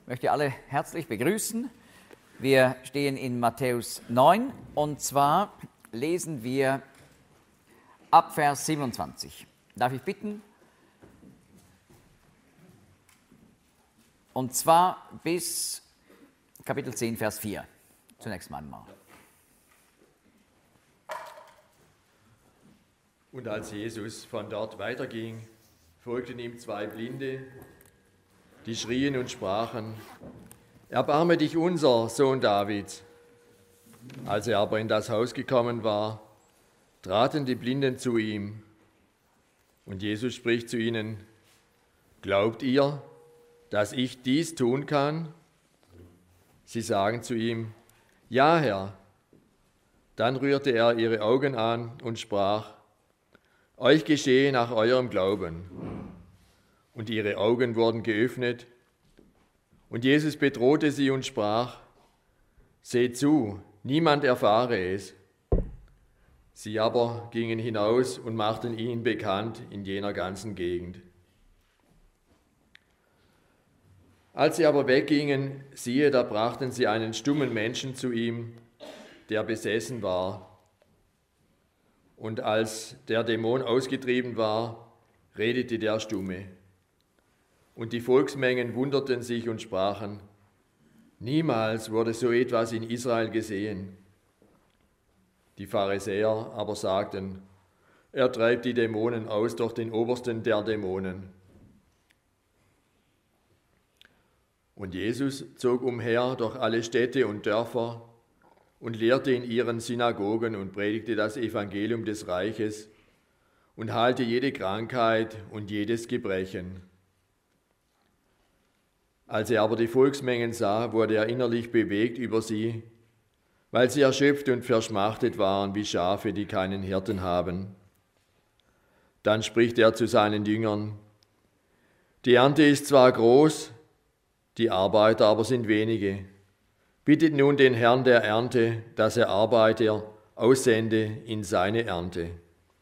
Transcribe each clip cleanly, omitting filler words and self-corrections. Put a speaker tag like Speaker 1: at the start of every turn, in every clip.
Speaker 1: möchte alle herzlich begrüßen. Wir stehen in Matthäus 9 und zwar lesen wir ab Vers 27. Darf ich bitten? Und zwar bis Kapitel 10, Vers 4. Zunächst mal.
Speaker 2: Und als Jesus von dort weiterging, folgten ihm zwei Blinde, die schrien und sprachen: Erbarme dich unser, Sohn Davids. Als er aber in das Haus gekommen war, traten die Blinden zu ihm. Und Jesus spricht zu ihnen: Glaubt ihr, dass ich dies tun kann? Sie sagen zu ihm: Ja, Herr. Dann rührte er ihre Augen an und sprach: Euch geschehe nach eurem Glauben. Und ihre Augen wurden geöffnet. Und Jesus bedrohte sie und sprach: Seht zu, niemand erfahre es. Sie aber gingen hinaus und machten ihn bekannt in jener ganzen Gegend. Als sie aber weggingen, siehe, da brachten sie einen stummen Menschen zu ihm, der besessen war. Und als der Dämon ausgetrieben war, redete der Stumme. Und die Volksmengen wunderten sich und sprachen: Niemals wurde so etwas in Israel gesehen. Die Pharisäer aber sagten: Er treibt die Dämonen aus durch den Obersten der Dämonen. Und Jesus zog umher durch alle Städte und Dörfer und lehrte in ihren Synagogen und predigte das Evangelium des Reiches und heilte jede Krankheit und jedes Gebrechen. Als er aber die Volksmengen sah, wurde er innerlich bewegt über sie, weil sie erschöpft und verschmachtet waren wie Schafe, die keinen Hirten haben. Dann spricht er zu seinen Jüngern: Die Ernte ist zwar groß, die Arbeiter aber sind wenige. Bittet nun den Herrn der Ernte, dass er Arbeiter aussende in seine Ernte.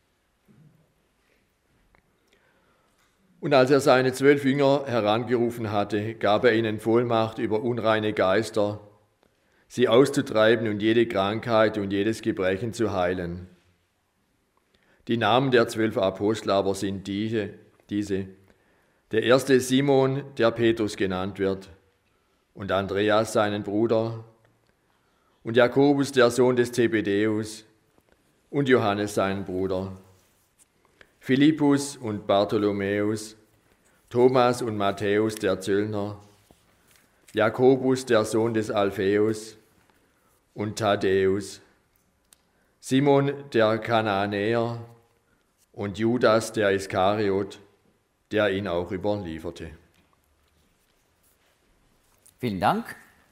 Speaker 2: Und als er seine 12 Jünger herangerufen hatte, gab er ihnen Vollmacht über unreine Geister, sie auszutreiben und jede Krankheit und jedes Gebrechen zu heilen. Die Namen der 12 Apostel aber sind diese. Der erste Simon, der Petrus genannt wird, und Andreas seinen Bruder, und Jakobus, der Sohn des Zebedäus, und Johannes seinen Bruder, Philippus und Bartholomäus, Thomas und Matthäus der Zöllner, Jakobus, der Sohn des Alpheus, und Thaddäus, Simon der Kananäer und Judas der Iskariot, der ihn auch überlieferte.
Speaker 1: Vielen Dank.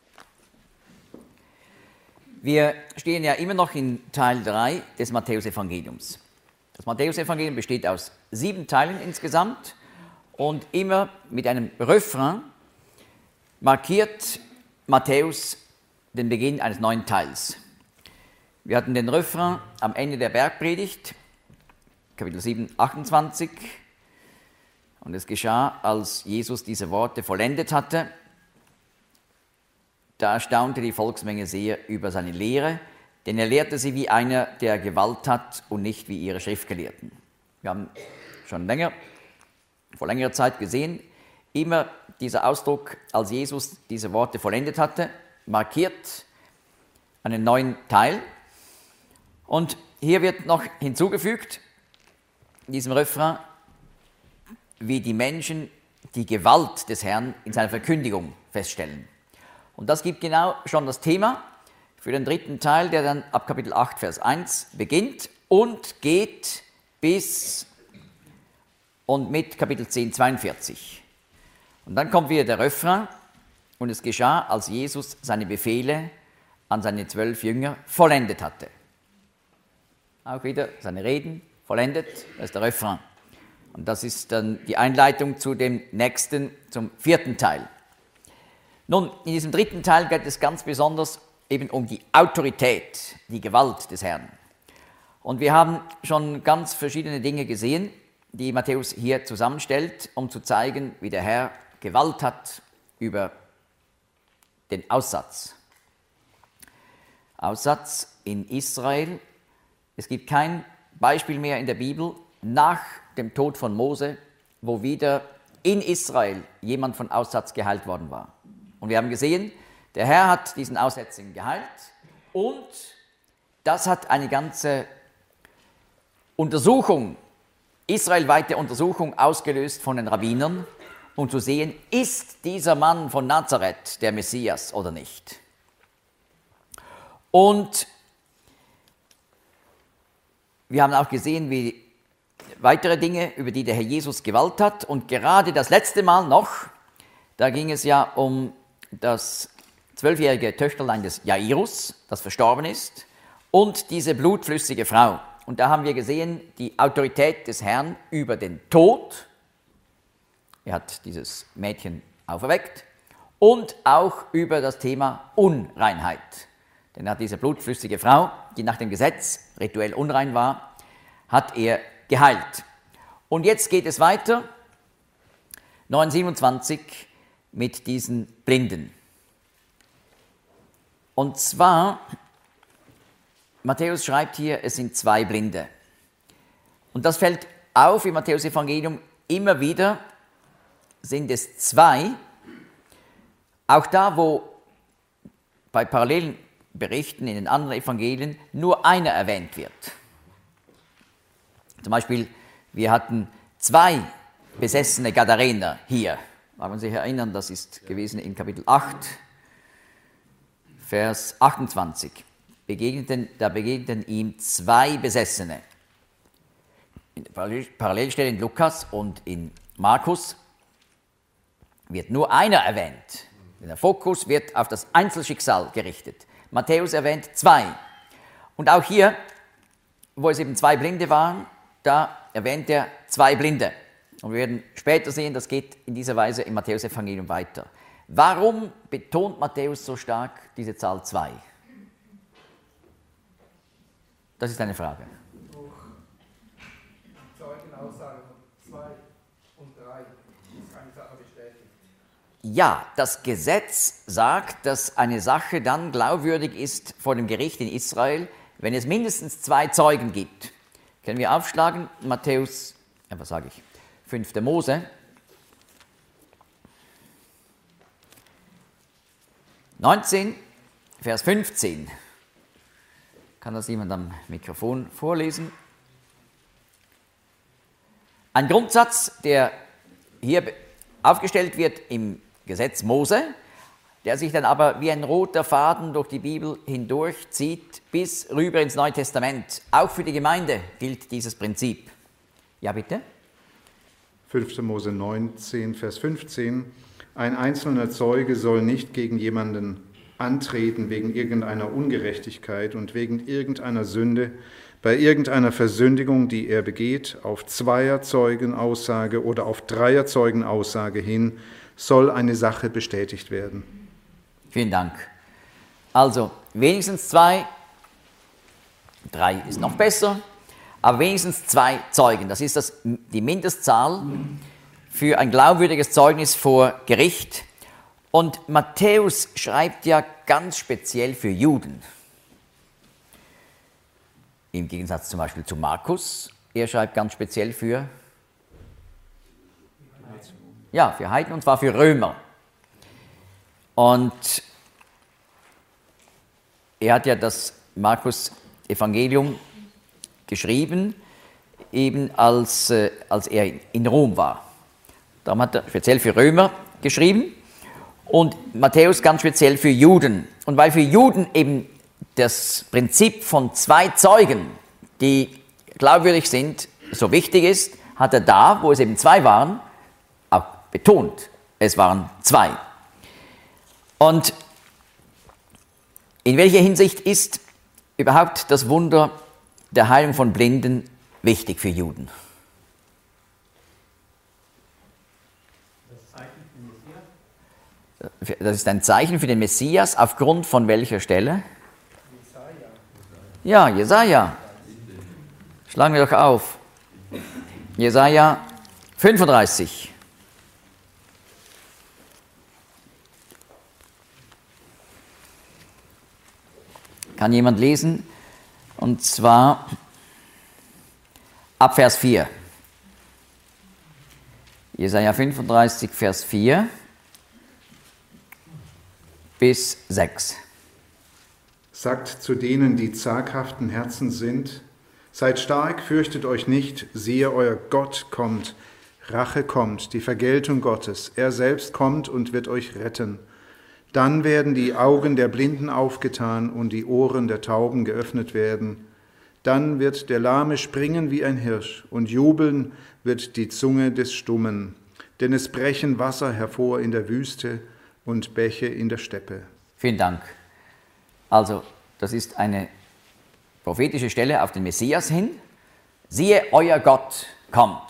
Speaker 1: Wir stehen ja immer noch in Teil 3 des Matthäusevangeliums. Das Matthäusevangelium besteht aus 7 Teilen insgesamt und immer mit einem Refrain markiert Matthäus den Beginn eines neuen Teils. Wir hatten den Refrain am Ende der Bergpredigt, Kapitel 7, 28. Und es geschah, als Jesus diese Worte vollendet hatte, da erstaunte die Volksmenge sehr über seine Lehre, denn er lehrte sie wie einer, der Gewalt hat und nicht wie ihre Schriftgelehrten. Wir haben schon vor längerer Zeit gesehen, immer dieser Ausdruck, als Jesus diese Worte vollendet hatte, markiert einen neuen Teil. Und hier wird noch hinzugefügt, in diesem Refrain, wie die Menschen die Gewalt des Herrn in seiner Verkündigung feststellen. Und das gibt genau schon das Thema für den 3. Teil, der dann ab Kapitel 8, Vers 1 beginnt und geht bis und mit Kapitel 10, 42. Und dann kommt wieder der Refrain: Und es geschah, als Jesus seine Befehle an seine 12 Jünger vollendet hatte. Auch wieder seine Reden vollendet, das ist der Refrain. Und das ist dann die Einleitung zu dem nächsten, zum 4. Teil. Nun, in diesem 3. Teil geht es ganz besonders eben um die Autorität, die Gewalt des Herrn. Und wir haben schon ganz verschiedene Dinge gesehen, die Matthäus hier zusammenstellt, um zu zeigen, wie der Herr Gewalt hat über den Aussatz. Aussatz in Israel. Es gibt kein Beispiel mehr in der Bibel nach dem Tod von Mose, wo wieder in Israel jemand von Aussatz geheilt worden war. Und wir haben gesehen, der Herr hat diesen Aussätzigen geheilt und das hat eine ganze Untersuchung, israelweite Untersuchung ausgelöst von den Rabbinern, um zu sehen, ist dieser Mann von Nazareth der Messias oder nicht. Und wir haben auch gesehen, wie weitere Dinge, über die der Herr Jesus Gewalt hat. Und gerade das letzte Mal noch, da ging es ja um das 12-jährige Töchterlein des Jairus, das verstorben ist, und diese blutflüssige Frau. Und da haben wir gesehen, die Autorität des Herrn über den Tod. Er hat dieses Mädchen auferweckt. Und auch über das Thema Unreinheit. Denn er hat diese blutflüssige Frau, die nach dem Gesetz rituell unrein war, hat er geheilt. Und jetzt geht es weiter, 9,27, mit diesen Blinden. Und zwar, Matthäus schreibt hier, es sind 2 Blinde. Und das fällt auf im Matthäus-Evangelium immer wieder, sind es 2. Auch da, wo bei parallelen Berichten in den anderen Evangelien nur einer erwähnt wird. Zum Beispiel, wir hatten 2 besessene Gadarener hier. Wenn man sich erinnern, das ist gewesen in Kapitel 8, Vers 28. Da begegneten ihm 2 Besessene. In der Parallelstelle in Lukas und in Markus wird nur einer erwähnt. Der Fokus wird auf das Einzelschicksal gerichtet. Matthäus erwähnt 2. Und auch hier, wo es eben 2 Blinde waren, da erwähnt er 2 Blinde. Und wir werden später sehen, das geht in dieser Weise im Matthäus-Evangelium weiter. Warum betont Matthäus so stark diese Zahl 2? Das ist eine Frage.
Speaker 3: Durch Zeugenaussagen von 2 und 3 ist eine Sache bestätigt.
Speaker 1: Ja, das Gesetz sagt, dass eine Sache dann glaubwürdig ist vor dem Gericht in Israel, wenn es mindestens 2 Zeugen gibt. Können wir aufschlagen? Matthäus, 5. Mose. 19, Vers 15. Kann das jemand am Mikrofon vorlesen? Ein Grundsatz, der hier aufgestellt wird im Gesetz Mose, der sich dann aber wie ein roter Faden durch die Bibel hindurchzieht bis rüber ins Neue Testament. Auch für die Gemeinde gilt dieses Prinzip. Ja, bitte?
Speaker 4: 5. Mose 19, Vers 15. Ein einzelner Zeuge soll nicht gegen jemanden antreten wegen irgendeiner Ungerechtigkeit und wegen irgendeiner Sünde, bei irgendeiner Versündigung, die er begeht, auf 2er-Zeugenaussage oder auf 3er-Zeugenaussage hin, soll eine Sache bestätigt werden.
Speaker 1: Vielen Dank. Also wenigstens 2, 3 ist noch besser, aber wenigstens 2 Zeugen. Das ist die Mindestzahl für ein glaubwürdiges Zeugnis vor Gericht. Und Matthäus schreibt ja ganz speziell für Juden. Im Gegensatz zum Beispiel zu Markus. Er schreibt ganz speziell für Heiden, und zwar für Römer. Und er hat ja das Markus-Evangelium geschrieben, eben als er in Rom war. Darum hat er speziell für Römer geschrieben und Matthäus ganz speziell für Juden. Und weil für Juden eben das Prinzip von 2 Zeugen, die glaubwürdig sind, so wichtig ist, hat er da, wo es eben 2 waren, auch betont, es waren 2. Und in welcher Hinsicht ist überhaupt das Wunder der Heilung von Blinden wichtig für Juden? Das ist ein Zeichen für den Messias, aufgrund von welcher Stelle? Ja, Jesaja. Schlagen wir doch auf. Jesaja 35. Kann jemand lesen? Und zwar ab Vers 4. Jesaja 35, Vers 4 bis 6.
Speaker 4: Sagt zu denen, die zaghaften Herzen sind, seid stark, fürchtet euch nicht, siehe, euer Gott kommt, Rache kommt, die Vergeltung Gottes, er selbst kommt und wird euch retten. Dann werden die Augen der Blinden aufgetan und die Ohren der Tauben geöffnet werden. Dann wird der Lahme springen wie ein Hirsch und jubeln wird die Zunge des Stummen. Denn es brechen Wasser hervor in der Wüste und Bäche in der Steppe.
Speaker 1: Vielen Dank. Also, das ist eine prophetische Stelle auf den Messias hin. Siehe, euer Gott kommt.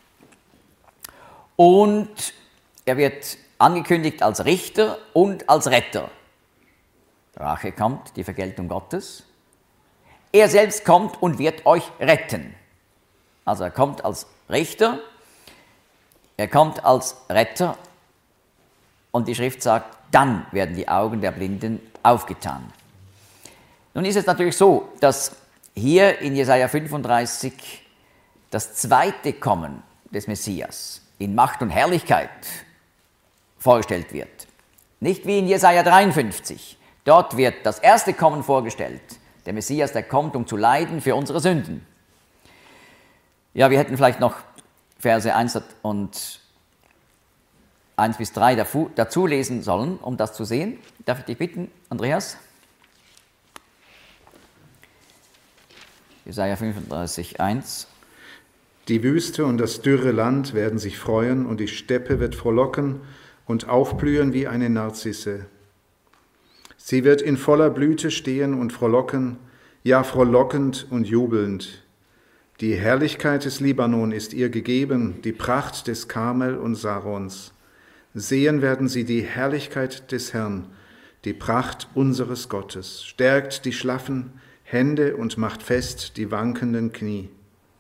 Speaker 1: Und er wird angekündigt als Richter und als Retter. Rache kommt, die Vergeltung Gottes. Er selbst kommt und wird euch retten. Also er kommt als Richter, er kommt als Retter und die Schrift sagt, dann werden die Augen der Blinden aufgetan. Nun ist es natürlich so, dass hier in Jesaja 35 das zweite Kommen des Messias in Macht und Herrlichkeit vorgestellt wird. Nicht wie in Jesaja 53. Dort wird das erste Kommen vorgestellt. Der Messias, der kommt, um zu leiden für unsere Sünden. Ja, wir hätten vielleicht noch Verse 1 bis 3 dazu lesen sollen, um das zu sehen. Darf ich dich bitten, Andreas? Jesaja 35, 1.
Speaker 4: Die Wüste und das dürre Land werden sich freuen und die Steppe wird frohlocken und aufblühen wie eine Narzisse. Sie wird in voller Blüte stehen und frohlocken, ja frohlockend und jubelnd. Die Herrlichkeit des Libanon ist ihr gegeben, die Pracht des Karmel und Sarons. Sehen werden sie die Herrlichkeit des Herrn, die Pracht unseres Gottes, stärkt die schlaffen Hände und macht fest die wankenden Knie.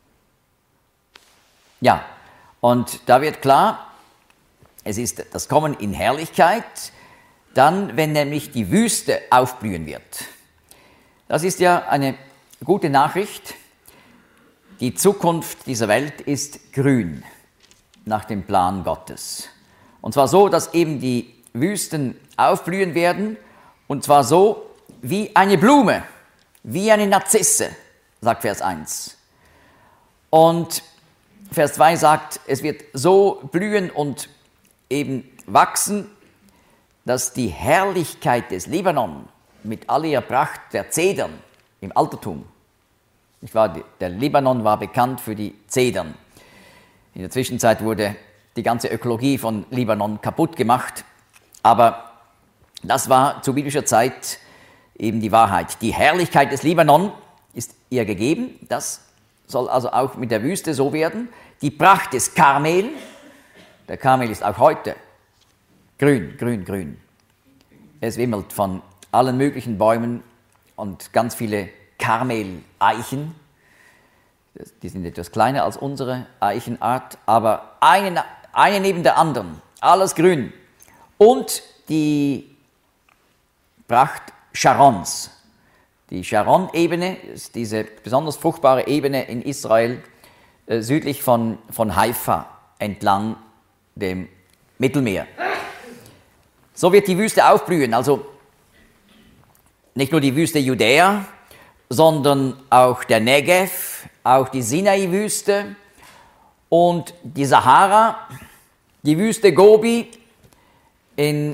Speaker 1: Ja, und da wird klar, es ist das Kommen in Herrlichkeit, dann, wenn nämlich die Wüste aufblühen wird. Das ist ja eine gute Nachricht. Die Zukunft dieser Welt ist grün nach dem Plan Gottes. Und zwar so, dass eben die Wüsten aufblühen werden, und zwar so wie eine Blume, wie eine Narzisse, sagt Vers 1. Und Vers 2 sagt, es wird so blühen und eben wachsen, dass die Herrlichkeit des Libanon mit all ihrer Pracht der Zedern im Altertum, nicht wahr? Der Libanon war bekannt für die Zedern. In der Zwischenzeit wurde die ganze Ökologie von Libanon kaputt gemacht, aber das war zu biblischer Zeit eben die Wahrheit. Die Herrlichkeit des Libanon ist ihr gegeben, das soll also auch mit der Wüste so werden. Die Pracht des Karmel, der Karmel ist auch heute grün, grün, grün. Es wimmelt von allen möglichen Bäumen und ganz viele Karmel-Eichen. Die sind etwas kleiner als unsere Eichenart, aber eine neben der anderen, alles grün. Und die Pracht Scharons. Die Sharon-Ebene ist diese besonders fruchtbare Ebene in Israel, südlich von Haifa, entlang dem Mittelmeer. So wird die Wüste aufblühen, also nicht nur die Wüste Judäa, sondern auch der Negev, auch die Sinai-Wüste und die Sahara, die Wüste Gobi in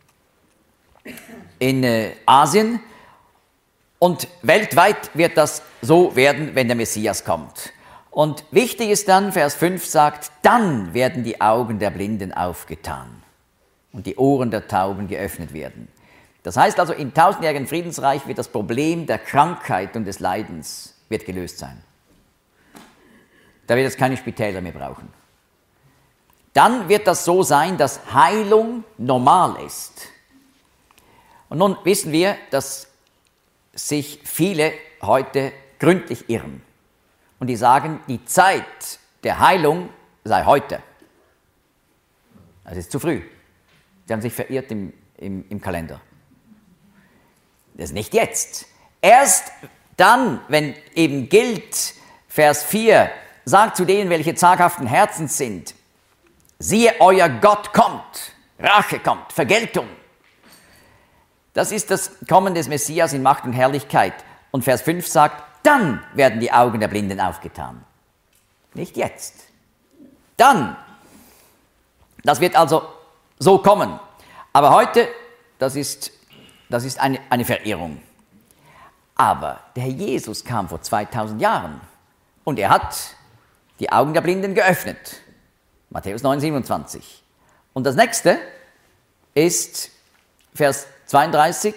Speaker 1: Asien. Und weltweit wird das so werden, wenn der Messias kommt. Und wichtig ist dann, Vers 5 sagt, dann werden die Augen der Blinden aufgetan und die Ohren der Tauben geöffnet werden. Das heißt also, im tausendjährigen Friedensreich wird das Problem der Krankheit und des Leidens wird gelöst sein. Da wird es keine Spitäler mehr brauchen. Dann wird das so sein, dass Heilung normal ist. Und nun wissen wir, dass sich viele heute gründlich irren. Und die sagen, die Zeit der Heilung sei heute. Das ist zu früh. Sie haben sich verirrt im Kalender. Das ist nicht jetzt. Erst dann, wenn eben gilt, Vers 4, sagt zu denen, welche zaghaften Herzens sind, siehe, euer Gott kommt, Rache kommt, Vergeltung. Das ist das Kommen des Messias in Macht und Herrlichkeit. Und Vers 5 sagt, dann werden die Augen der Blinden aufgetan. Nicht jetzt. Dann. Das wird also so kommen. Aber heute, das ist eine Verirrung. Aber der Herr Jesus kam vor 2000 Jahren und er hat die Augen der Blinden geöffnet. Matthäus 9, 27. Und das nächste ist Vers 32.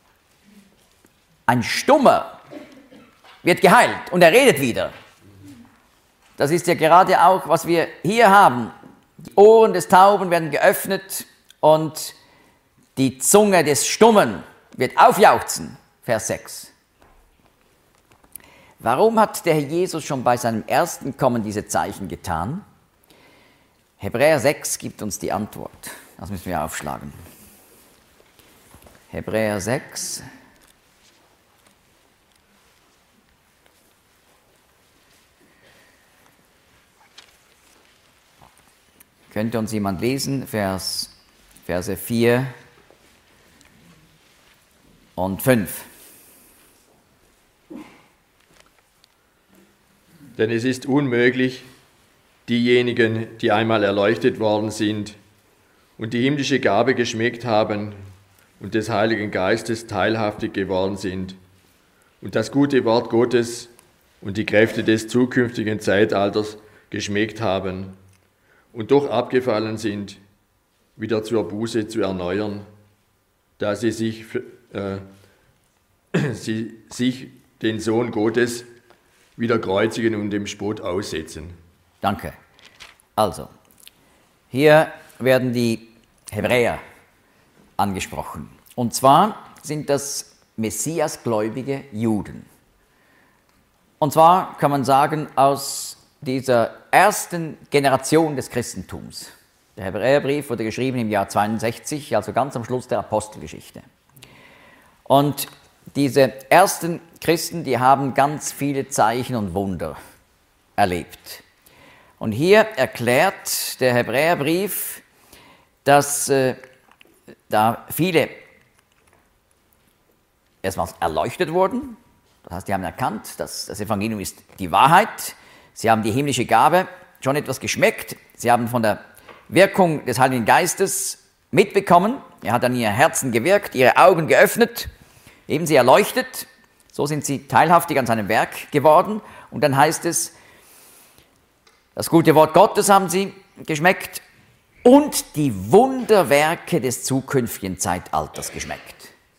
Speaker 1: Ein Stummer wird geheilt und er redet wieder. Das ist ja gerade auch, was wir hier haben. Die Ohren des Tauben werden geöffnet und die Zunge des Stummen wird aufjauchzen. Vers 6. Warum hat der Herr Jesus schon bei seinem ersten Kommen diese Zeichen getan? Hebräer 6 gibt uns die Antwort. Das müssen wir aufschlagen. Hebräer 6. Könnte uns jemand lesen? Verse 4 und 5.
Speaker 2: Denn es ist unmöglich, diejenigen, die einmal erleuchtet worden sind und die himmlische Gabe geschmeckt haben und des Heiligen Geistes teilhaftig geworden sind und das gute Wort Gottes und die Kräfte des zukünftigen Zeitalters geschmeckt haben und doch abgefallen sind, wieder zur Buße zu erneuern, da sie sich den Sohn Gottes wieder kreuzigen und dem Spott aussetzen.
Speaker 1: Danke. Also, hier werden die Hebräer angesprochen. Und zwar sind das messiasgläubige Juden. Und zwar kann man sagen, aus dieser ersten Generation des Christentums. Der Hebräerbrief wurde geschrieben im Jahr 62, also ganz am Schluss der Apostelgeschichte. Und diese ersten Christen, die haben ganz viele Zeichen und Wunder erlebt. Und hier erklärt der Hebräerbrief, dass da viele erstmals erleuchtet wurden. Das heißt, die haben erkannt, dass das Evangelium ist die Wahrheit. Sie haben die himmlische Gabe schon etwas geschmeckt. Sie haben von der Wirkung des Heiligen Geistes mitbekommen. Er hat an ihr Herzen gewirkt, ihre Augen geöffnet, eben sie erleuchtet. So sind sie teilhaftig an seinem Werk geworden. Und dann heißt es, das gute Wort Gottes haben sie geschmeckt und die Wunderwerke des zukünftigen Zeitalters geschmeckt.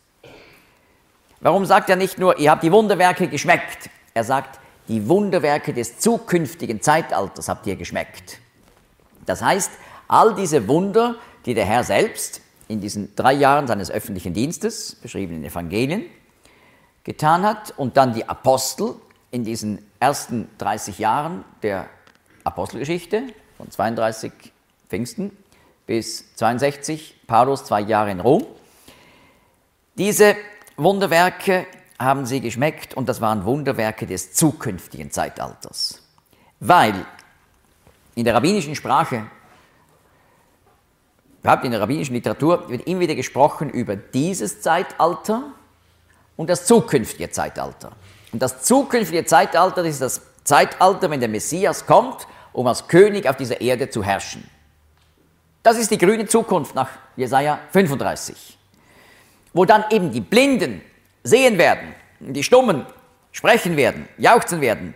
Speaker 1: Warum sagt er nicht nur, ihr habt die Wunderwerke geschmeckt? Er sagt, die Wunderwerke des zukünftigen Zeitalters habt ihr geschmeckt. Das heißt, all diese Wunder, die der Herr selbst in diesen 3 Jahren seines öffentlichen Dienstes, beschrieben in den Evangelien, getan hat und dann die Apostel in diesen ersten 30 Jahren der Apostelgeschichte, von 32 Pfingsten bis 62, Paulus 2 Jahre in Rom. Diese Wunderwerke haben sie geschmeckt und das waren Wunderwerke des zukünftigen Zeitalters. Weil in der rabbinischen Sprache, überhaupt in der rabbinischen Literatur, wird immer wieder gesprochen über dieses Zeitalter und das zukünftige Zeitalter. Und das zukünftige Zeitalter ist das Zeitalter, wenn der Messias kommt, um als König auf dieser Erde zu herrschen. Das ist die grüne Zukunft nach Jesaja 35, wo dann eben die Blinden sehen werden, die Stummen sprechen werden, jauchzen werden.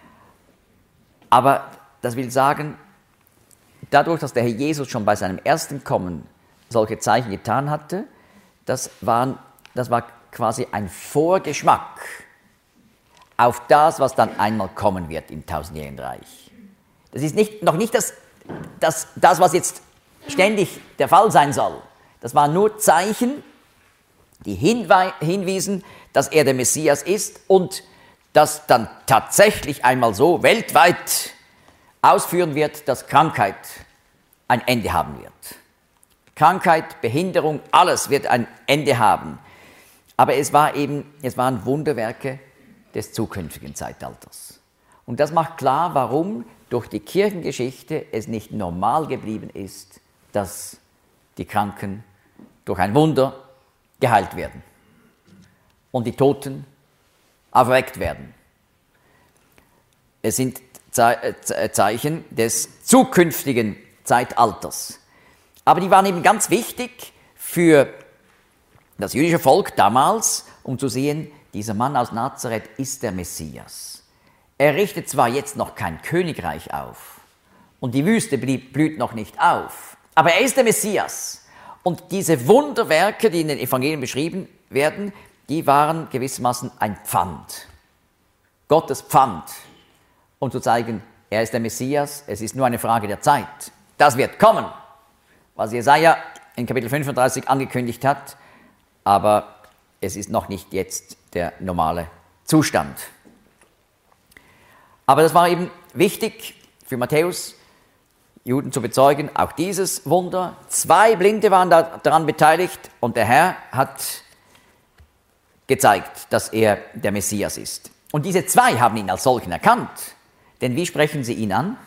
Speaker 1: Aber das will sagen, dadurch, dass der Herr Jesus schon bei seinem ersten Kommen solche Zeichen getan hatte, das war quasi ein Vorgeschmack auf das, was dann einmal kommen wird im tausendjährigen Reich. Das ist noch nicht das, was jetzt ständig der Fall sein soll. Das waren nur Zeichen, die hinwiesen, dass er der Messias ist und das dann tatsächlich einmal so weltweit ausführen wird, dass Krankheit ein Ende haben wird. Krankheit, Behinderung, alles wird ein Ende haben. Aber es waren Wunderwerke des zukünftigen Zeitalters. Und das macht klar, warum durch die Kirchengeschichte es nicht normal geblieben ist, dass die Kranken durch ein Wunder geheilt werden und die Toten auferweckt werden. Es sind Zeichen des zukünftigen Zeitalters. Aber die waren eben ganz wichtig für das jüdische Volk damals, um zu sehen, dieser Mann aus Nazareth ist der Messias. Er richtet zwar jetzt noch kein Königreich auf und die Wüste blüht noch nicht auf, aber er ist der Messias. Und diese Wunderwerke, die in den Evangelien beschrieben werden, die waren gewissermaßen ein Pfand. Gottes Pfand, um zu zeigen, er ist der Messias, es ist nur eine Frage der Zeit. Das wird kommen, was Jesaja in Kapitel 35 angekündigt hat, aber es ist noch nicht jetzt der normale Zustand. Aber das war eben wichtig für Matthäus, Juden zu bezeugen, auch dieses Wunder. 2 Blinde waren daran beteiligt und der Herr hat gezeigt, dass er der Messias ist. Und diese 2 haben ihn als solchen erkannt. Denn wie sprechen sie ihn an?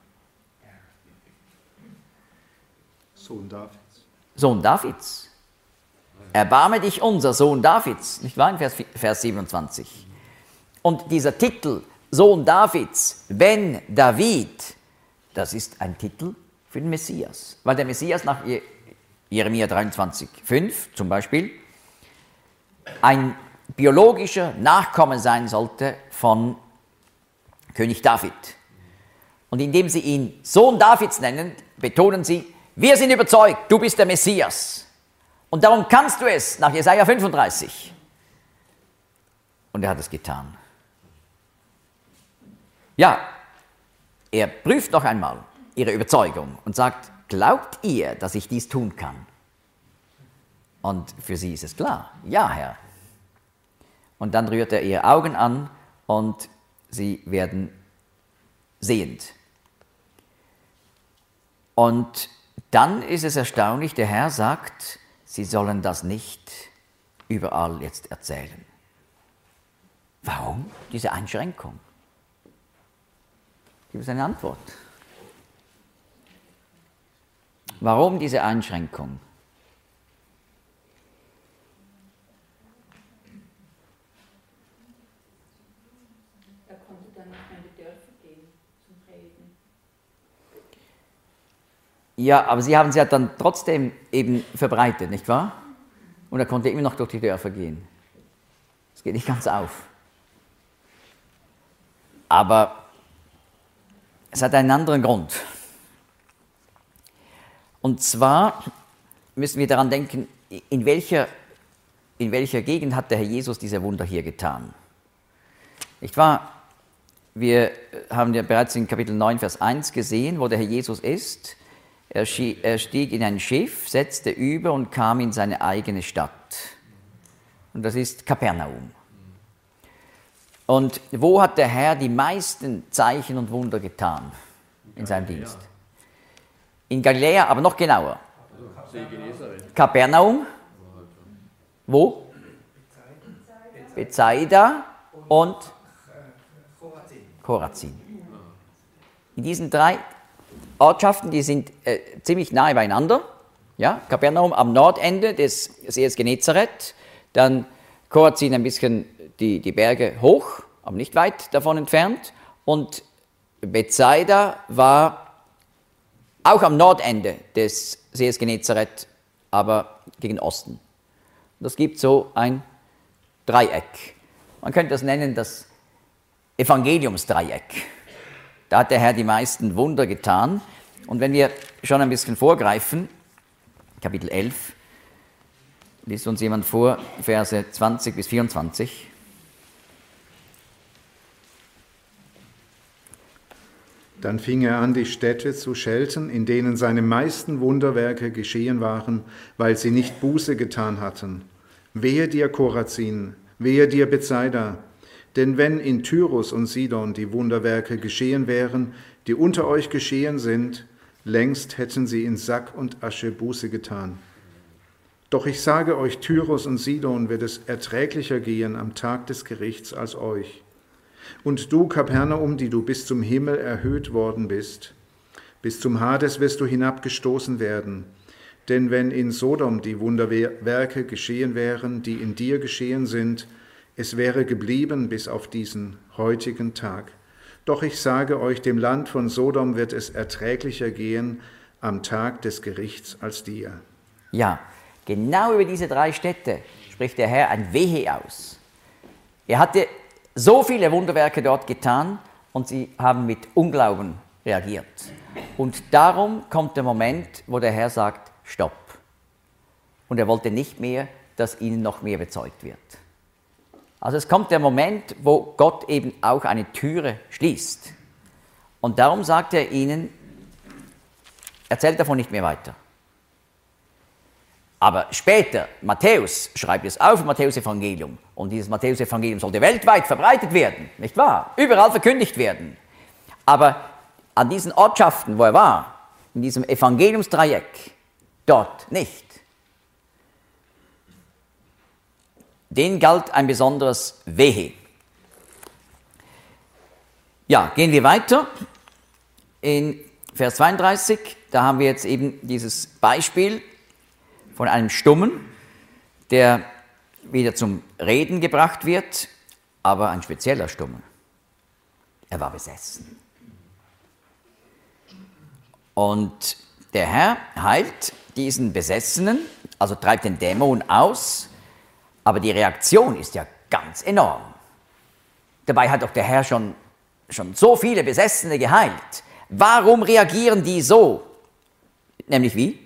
Speaker 4: Sohn Davids.
Speaker 1: Sohn Davids. Erbarme dich unser Sohn Davids, nicht wahr, in Vers 27. Und dieser Titel, Sohn Davids, Ben David, das ist ein Titel für den Messias. Weil der Messias nach Jeremia 23,5 zum Beispiel ein biologischer Nachkomme sein sollte von König David. Und indem sie ihn Sohn Davids nennen, betonen sie, wir sind überzeugt, du bist der Messias. Und darum kannst du es, nach Jesaja 35. Und er hat es getan. Ja, er prüft noch einmal ihre Überzeugung und sagt, glaubt ihr, dass ich dies tun kann? Und für sie ist es klar, ja, Herr. Und dann rührt er ihre Augen an und sie werden sehend. Und dann ist es erstaunlich, der Herr sagt, sie sollen das nicht überall jetzt erzählen. Warum diese Einschränkung? Gibt es eine Antwort? Warum diese Einschränkung?
Speaker 5: Er konnte dann noch in die Dörfer gehen zum Reden.
Speaker 1: Ja, aber sie haben es ja dann trotzdem eben verbreitet, nicht wahr? Und er konnte immer noch durch die Dörfer gehen. Es geht nicht ganz auf. Aber es hat einen anderen Grund. Und zwar müssen wir daran denken, in welcher Gegend hat der Herr Jesus diese Wunder hier getan? Nicht wahr? Wir haben ja bereits in Kapitel 9, Vers 1 gesehen, wo der Herr Jesus ist. Er stieg in ein Schiff, setzte über und kam in seine eigene Stadt. Und das ist Kapernaum. Und wo hat der Herr die meisten Zeichen und Wunder getan in seinem Dienst? In Galiläa, aber noch genauer. Kapernaum. Wo? Bethsaida und Chorazin. In diesen 3 Ortschaften, die sind ziemlich nahe beieinander. Ja? Kapernaum am Nordende des Sees Genezareth, dann Chorazin ein bisschen die Berge hoch, aber nicht weit davon entfernt. Und Bethsaida war auch am Nordende des Sees Genezareth, aber gegen Osten. Das gibt so ein Dreieck. Man könnte das nennen das Evangeliumsdreieck. Da hat der Herr die meisten Wunder getan. Und wenn wir schon ein bisschen vorgreifen, Kapitel 11, liest uns jemand vor, Verse 20 bis 24.
Speaker 4: Dann fing er an, die Städte zu schelten, in denen seine meisten Wunderwerke geschehen waren, weil sie nicht Buße getan hatten. Wehe dir, Chorazin, wehe dir, Bethsaida, denn wenn in Tyrus und Sidon die Wunderwerke geschehen wären, die unter euch geschehen sind, längst hätten sie in Sack und Asche Buße getan. Doch ich sage euch, Tyrus und Sidon wird es erträglicher gehen am Tag des Gerichts als euch. Und du, Kapernaum, die du bis zum Himmel erhöht worden bist, bis zum Hades wirst du hinabgestoßen werden. Denn wenn in Sodom die Wunderwerke geschehen wären, die in dir geschehen sind, es wäre geblieben bis auf diesen heutigen Tag. Doch ich sage euch, dem Land von Sodom wird es erträglicher gehen am Tag des Gerichts als dir.
Speaker 1: Ja, genau über diese 3 Städte spricht der Herr ein Wehe aus. Er hatte so viele Wunderwerke dort getan und sie haben mit Unglauben reagiert. Und darum kommt der Moment, wo der Herr sagt, Stopp. Und er wollte nicht mehr, dass ihnen noch mehr bezeugt wird. Also es kommt der Moment, wo Gott eben auch eine Türe schließt. Und darum sagt er ihnen, erzählt davon nicht mehr weiter. Aber später, Matthäus schreibt es auf im Matthäus-Evangelium. Und dieses Matthäus-Evangelium sollte weltweit verbreitet werden, nicht wahr? Überall verkündigt werden. Aber an diesen Ortschaften, wo er war, in diesem Evangeliumsdreieck, dort nicht. Denen galt ein besonderes Wehe. Ja, gehen wir weiter. In Vers 32, da haben wir jetzt eben dieses Beispiel von einem Stummen, der wieder zum Reden gebracht wird, aber ein spezieller Stummer. Er war besessen. Und der Herr heilt diesen Besessenen, also treibt den Dämon aus, aber die Reaktion ist ja ganz enorm. Dabei hat doch der Herr schon so viele Besessene geheilt. Warum reagieren die so? Nämlich wie?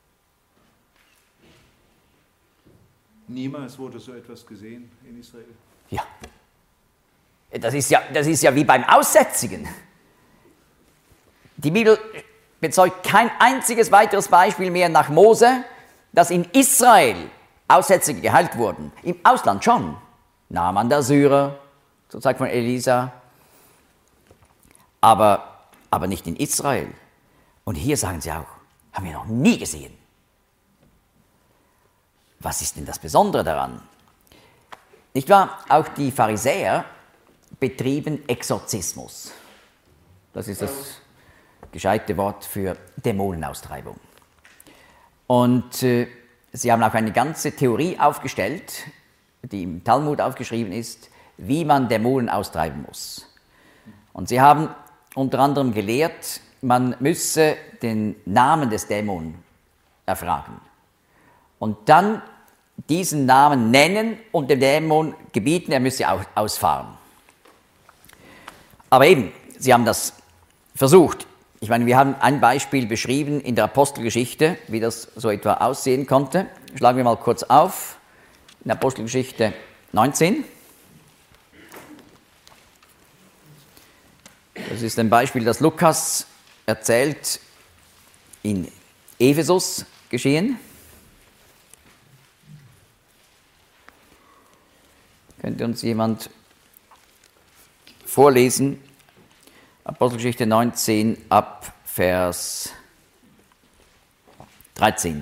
Speaker 4: Niemals wurde so etwas gesehen in Israel.
Speaker 1: Ja. Das ist ja wie beim Aussätzigen. Die Bibel bezeugt kein einziges weiteres Beispiel mehr nach Mose, dass in Israel Aussätzige geheilt wurden. Im Ausland schon. Naaman der Syrer, zur Zeit von Elisa. Aber nicht in Israel. Und hier sagen sie auch, haben wir noch nie gesehen. Was ist denn das Besondere daran? Nicht wahr? Auch die Pharisäer betrieben Exorzismus. Das ist das gescheite Wort für Dämonenaustreibung. Und sie haben auch eine ganze Theorie aufgestellt, die im Talmud aufgeschrieben ist, wie man Dämonen austreiben muss. Und sie haben unter anderem gelehrt, man müsse den Namen des Dämonen erfragen. Und dann diesen Namen nennen und dem Dämon gebieten, er müsse ausfahren. Aber eben, sie haben das versucht. Ich meine, wir haben ein Beispiel beschrieben in der Apostelgeschichte, wie das so etwa aussehen konnte. Schlagen wir mal kurz auf, in Apostelgeschichte 19. Das ist ein Beispiel, das Lukas erzählt in Ephesus geschehen. Könnte uns jemand vorlesen? Apostelgeschichte 19 ab Vers 13.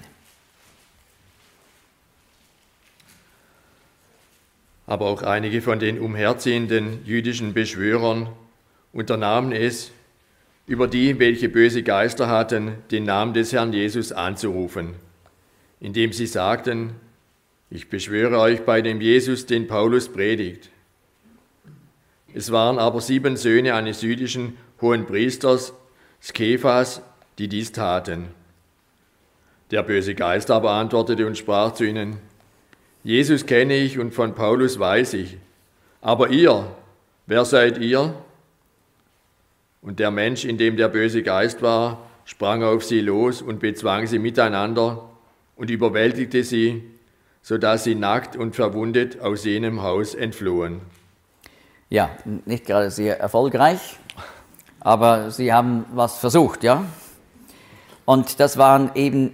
Speaker 2: Aber auch einige von den umherziehenden jüdischen Beschwörern unternahmen es, über die, welche böse Geister hatten, den Namen des Herrn Jesus anzurufen, indem sie sagten, ich beschwöre euch bei dem Jesus, den Paulus predigt. Es waren aber 7 Söhne eines jüdischen Hohenpriesters, Skephas, die dies taten. Der böse Geist aber antwortete und sprach zu ihnen, Jesus kenne ich und von Paulus weiß ich, aber ihr, wer seid ihr? Und der Mensch, in dem der böse Geist war, sprang auf sie los und bezwang sie miteinander und überwältigte sie, sodass sie nackt und verwundet aus jenem Haus entflohen.
Speaker 1: Ja, nicht gerade sehr erfolgreich, aber sie haben was versucht, ja. Und das waren eben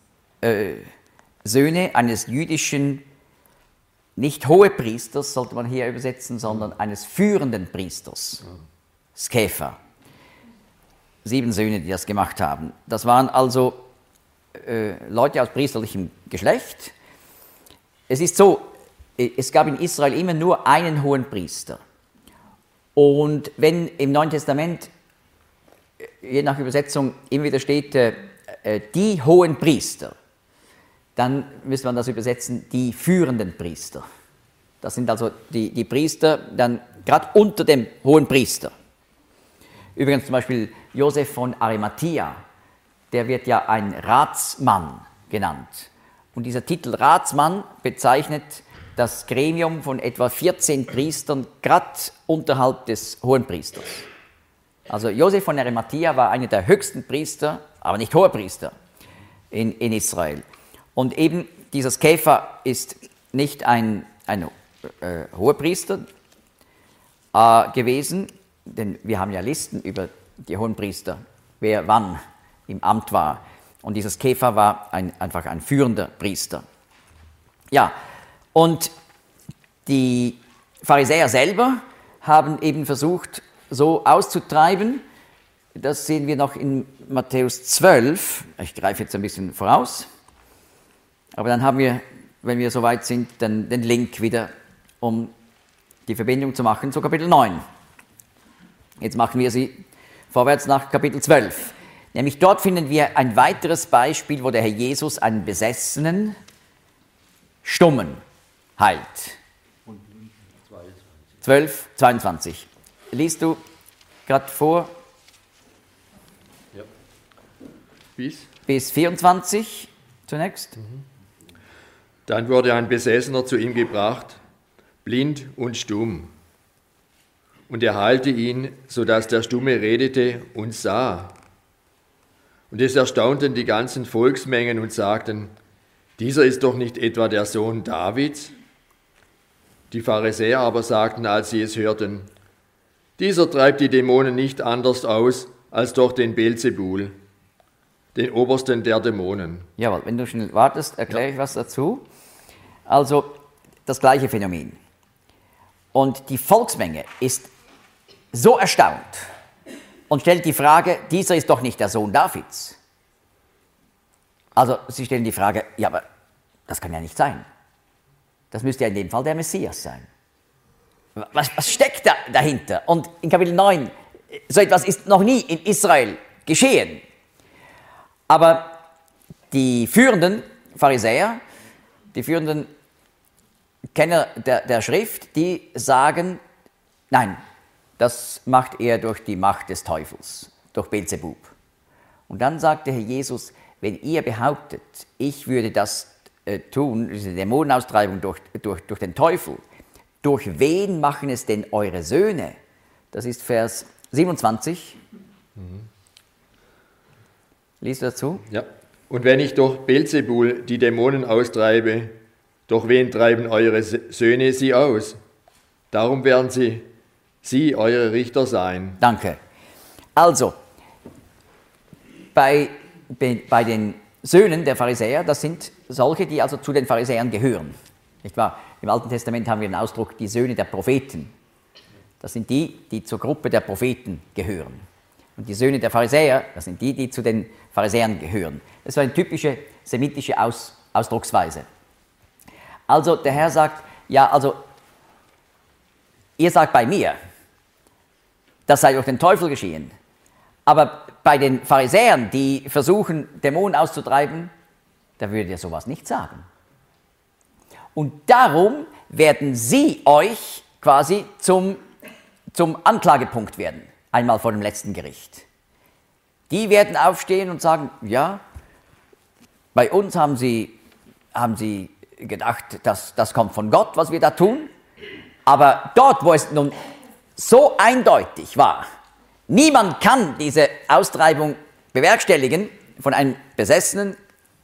Speaker 1: Söhne eines jüdischen, nicht Hohepriesters, sollte man hier übersetzen, sondern eines führenden Priesters, Skepha. 7 Söhne, die das gemacht haben. Das waren also Leute aus priesterlichem Geschlecht, es ist so, es gab in Israel immer nur einen hohen Priester. Und wenn im Neuen Testament, je nach Übersetzung, immer wieder steht, die hohen Priester, dann müsste man das übersetzen, die führenden Priester. Das sind also die Priester dann gerade unter dem hohen Priester. Übrigens zum Beispiel Josef von Arimathea, der wird ja ein Ratsmann genannt. Und dieser Titel Ratsmann bezeichnet das Gremium von etwa 14 Priestern, gerade unterhalb des Hohenpriesters. Also Josef von Arimathea war einer der höchsten Priester, aber nicht Hohepriester in Israel. Und eben dieser Käfer ist nicht ein Hohepriester gewesen, denn wir haben ja Listen über die Hohenpriester, wer wann im Amt war. Und dieses Käfer war einfach ein führender Priester. Ja, und die Pharisäer selber haben eben versucht, so auszutreiben. Das sehen wir noch in Matthäus 12. Ich greife jetzt ein bisschen voraus. Aber dann haben wir, wenn wir soweit sind, dann den Link wieder, um die Verbindung zu machen zu Kapitel 9. Jetzt machen wir sie vorwärts nach Kapitel 12. Nämlich dort finden wir ein weiteres Beispiel, wo der Herr Jesus einen besessenen Stummen heilt. 12, 22. Liest du gerade vor?
Speaker 2: Ja.
Speaker 1: Bis 24 zunächst.
Speaker 2: Dann wurde ein Besessener zu ihm gebracht, blind und stumm. Und er heilte ihn, sodass der Stumme redete und sah. Und es erstaunten die ganzen Volksmengen und sagten, dieser ist doch nicht etwa der Sohn Davids? Die Pharisäer aber sagten, als sie es hörten, dieser treibt die Dämonen nicht anders aus, als durch den Beelzebul, den Obersten der Dämonen.
Speaker 1: Jawohl, wenn du schnell wartest, erkläre ich was dazu. Also das gleiche Phänomen. Und die Volksmenge ist so erstaunt und stellt die Frage, dieser ist doch nicht der Sohn Davids. Also sie stellen die Frage, ja, aber das kann ja nicht sein. Das müsste ja in dem Fall der Messias sein. Was steckt da dahinter? Und in Kapitel 9, so etwas ist noch nie in Israel geschehen. Aber die führenden Pharisäer, die führenden Kenner der Schrift, die sagen, nein, das macht er durch die Macht des Teufels, durch Beelzebub. Und dann sagt der Herr Jesus, wenn ihr behauptet, ich würde das tun, diese Dämonenaustreibung durch den Teufel, durch wen machen es denn eure Söhne? Das ist Vers 27. Liest du dazu?
Speaker 2: Ja. Und wenn ich durch Beelzebul die Dämonen austreibe, durch wen treiben eure Söhne sie aus? Darum werden sie eure Richter sein.
Speaker 1: Danke. Also, bei den Söhnen der Pharisäer, das sind solche, die also zu den Pharisäern gehören. Nicht wahr? Im Alten Testament haben wir den Ausdruck, die Söhne der Propheten. Das sind die zur Gruppe der Propheten gehören. Und die Söhne der Pharisäer, das sind die zu den Pharisäern gehören. Das war eine typische semitische Ausdrucksweise. Also der Herr sagt, ja, also ihr sagt bei mir, das sei durch den Teufel geschehen. Aber bei den Pharisäern, die versuchen, Dämonen auszutreiben, da würdet ihr sowas nicht sagen. Und darum werden sie euch quasi zum Anklagepunkt werden, einmal vor dem letzten Gericht. Die werden aufstehen und sagen, ja, bei uns haben sie gedacht, das kommt von Gott, was wir da tun. Aber dort, wo es nun so eindeutig war, niemand kann diese Austreibung bewerkstelligen von einem Besessenen,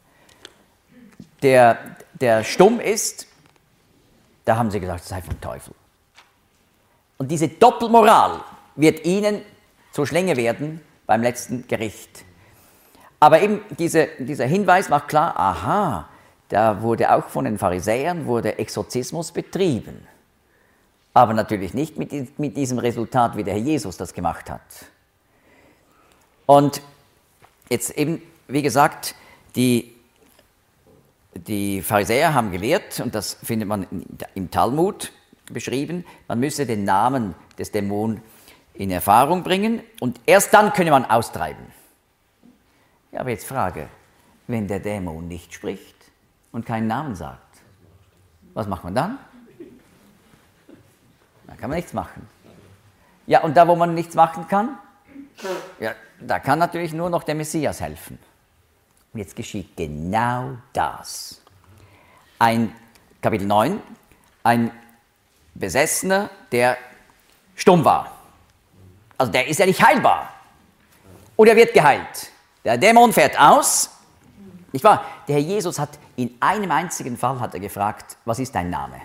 Speaker 1: der stumm ist, da haben sie gesagt, das sei vom Teufel. Und diese Doppelmoral wird ihnen zur Schlinge werden beim letzten Gericht. Aber eben dieser Hinweis macht klar, aha, da wurde auch von den Pharisäern Exorzismus betrieben. Aber natürlich nicht mit diesem Resultat, wie der Herr Jesus das gemacht hat. Und jetzt eben, wie gesagt, die die Pharisäer haben gelehrt, und das findet man im Talmud beschrieben, man müsse den Namen des Dämonen in Erfahrung bringen und erst dann könne man austreiben. Ja, aber jetzt Frage, wenn der Dämon nicht spricht und keinen Namen sagt, was macht man dann? Da kann man nichts machen. Ja, und da, wo man nichts machen kann, ja, da kann natürlich nur noch der Messias helfen. Und jetzt geschieht genau das. Kapitel 9, ein Besessener, der stumm war. Also der ist ja nicht heilbar. Und er wird geheilt. Der Dämon fährt aus. Nicht wahr? Der Herr Jesus hat in einem einzigen Fall hat er gefragt, was ist dein Name?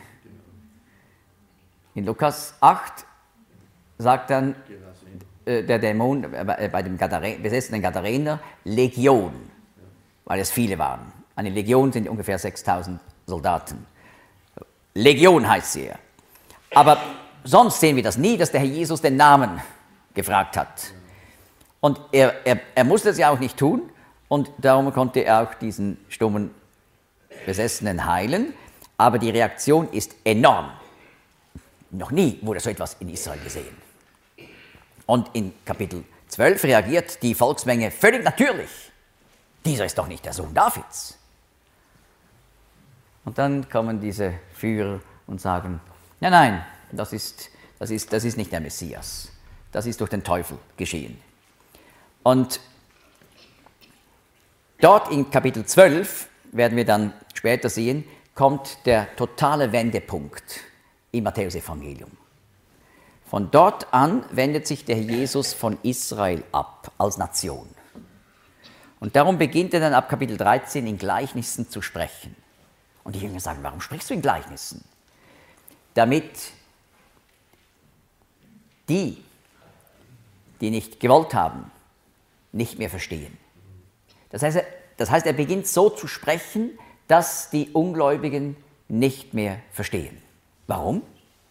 Speaker 1: In Lukas 8 sagt dann der Dämon bei dem besessenen Gadarener Legion, weil es viele waren. Eine Legion sind ungefähr 6000 Soldaten. Legion heißt sie. Aber sonst sehen wir das nie, dass der Herr Jesus den Namen gefragt hat. Und er musste es ja auch nicht tun, und darum konnte er auch diesen stummen Besessenen heilen. Aber die Reaktion ist enorm. Noch nie wurde so etwas in Israel gesehen. Und in Kapitel 12 reagiert die Volksmenge völlig natürlich. Dieser ist doch nicht der Sohn Davids. Und dann kommen diese Führer und sagen, nein, das ist nicht der Messias. Das ist durch den Teufel geschehen. Und dort in Kapitel 12, werden wir dann später sehen, kommt der totale Wendepunkt im Matthäusevangelium. Von dort an wendet sich der Herr Jesus von Israel ab als Nation. Und darum beginnt er dann ab Kapitel 13 in Gleichnissen zu sprechen. Und die Jünger sagen, warum sprichst du in Gleichnissen? Damit die nicht gewollt haben, nicht mehr verstehen. Das heißt, er beginnt so zu sprechen, dass die Ungläubigen nicht mehr verstehen. Warum?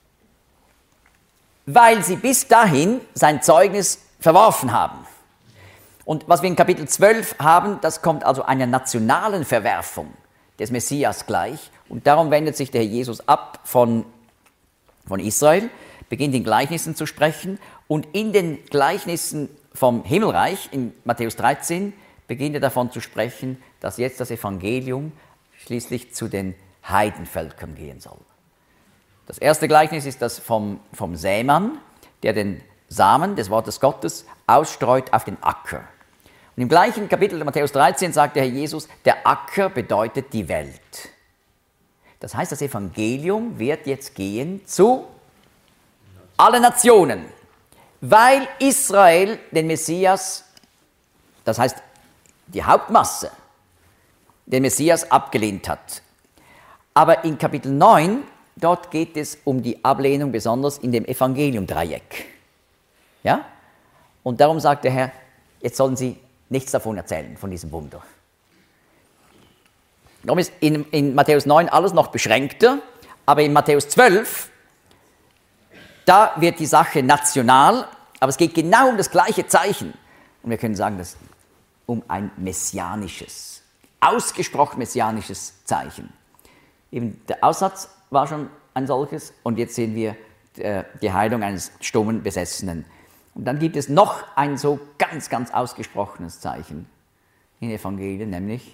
Speaker 1: Weil sie bis dahin sein Zeugnis verworfen haben. Und was wir in Kapitel 12 haben, das kommt also einer nationalen Verwerfung des Messias gleich. Und darum wendet sich der Herr Jesus ab von Israel, beginnt in Gleichnissen zu sprechen. Und in den Gleichnissen vom Himmelreich, in Matthäus 13, beginnt er davon zu sprechen, dass jetzt das Evangelium schließlich zu den Heidenvölkern gehen soll. Das erste Gleichnis ist das vom Sämann, der den Samen des Wortes Gottes ausstreut auf den Acker. Und im gleichen Kapitel Matthäus 13 sagt der Herr Jesus, der Acker bedeutet die Welt. Das heißt, das Evangelium wird jetzt gehen zu allen Nationen, weil Israel den Messias, das heißt die Hauptmasse, den Messias abgelehnt hat. Aber in Kapitel 9, dort geht es um die Ablehnung, besonders in dem Evangelium-Dreieck. Ja? Und darum sagt der Herr, jetzt sollen sie nichts davon erzählen, von diesem Wunder. Darum ist in Matthäus 9 alles noch beschränkter, aber in Matthäus 12, da wird die Sache national, aber es geht genau um das gleiche Zeichen. Und wir können sagen, dass um ein messianisches, ausgesprochen messianisches Zeichen. Eben der Aussatz war schon ein solches, und jetzt sehen wir die Heilung eines stummen Besessenen. Und dann gibt es noch ein so ganz, ganz ausgesprochenes Zeichen in den Evangelien, nämlich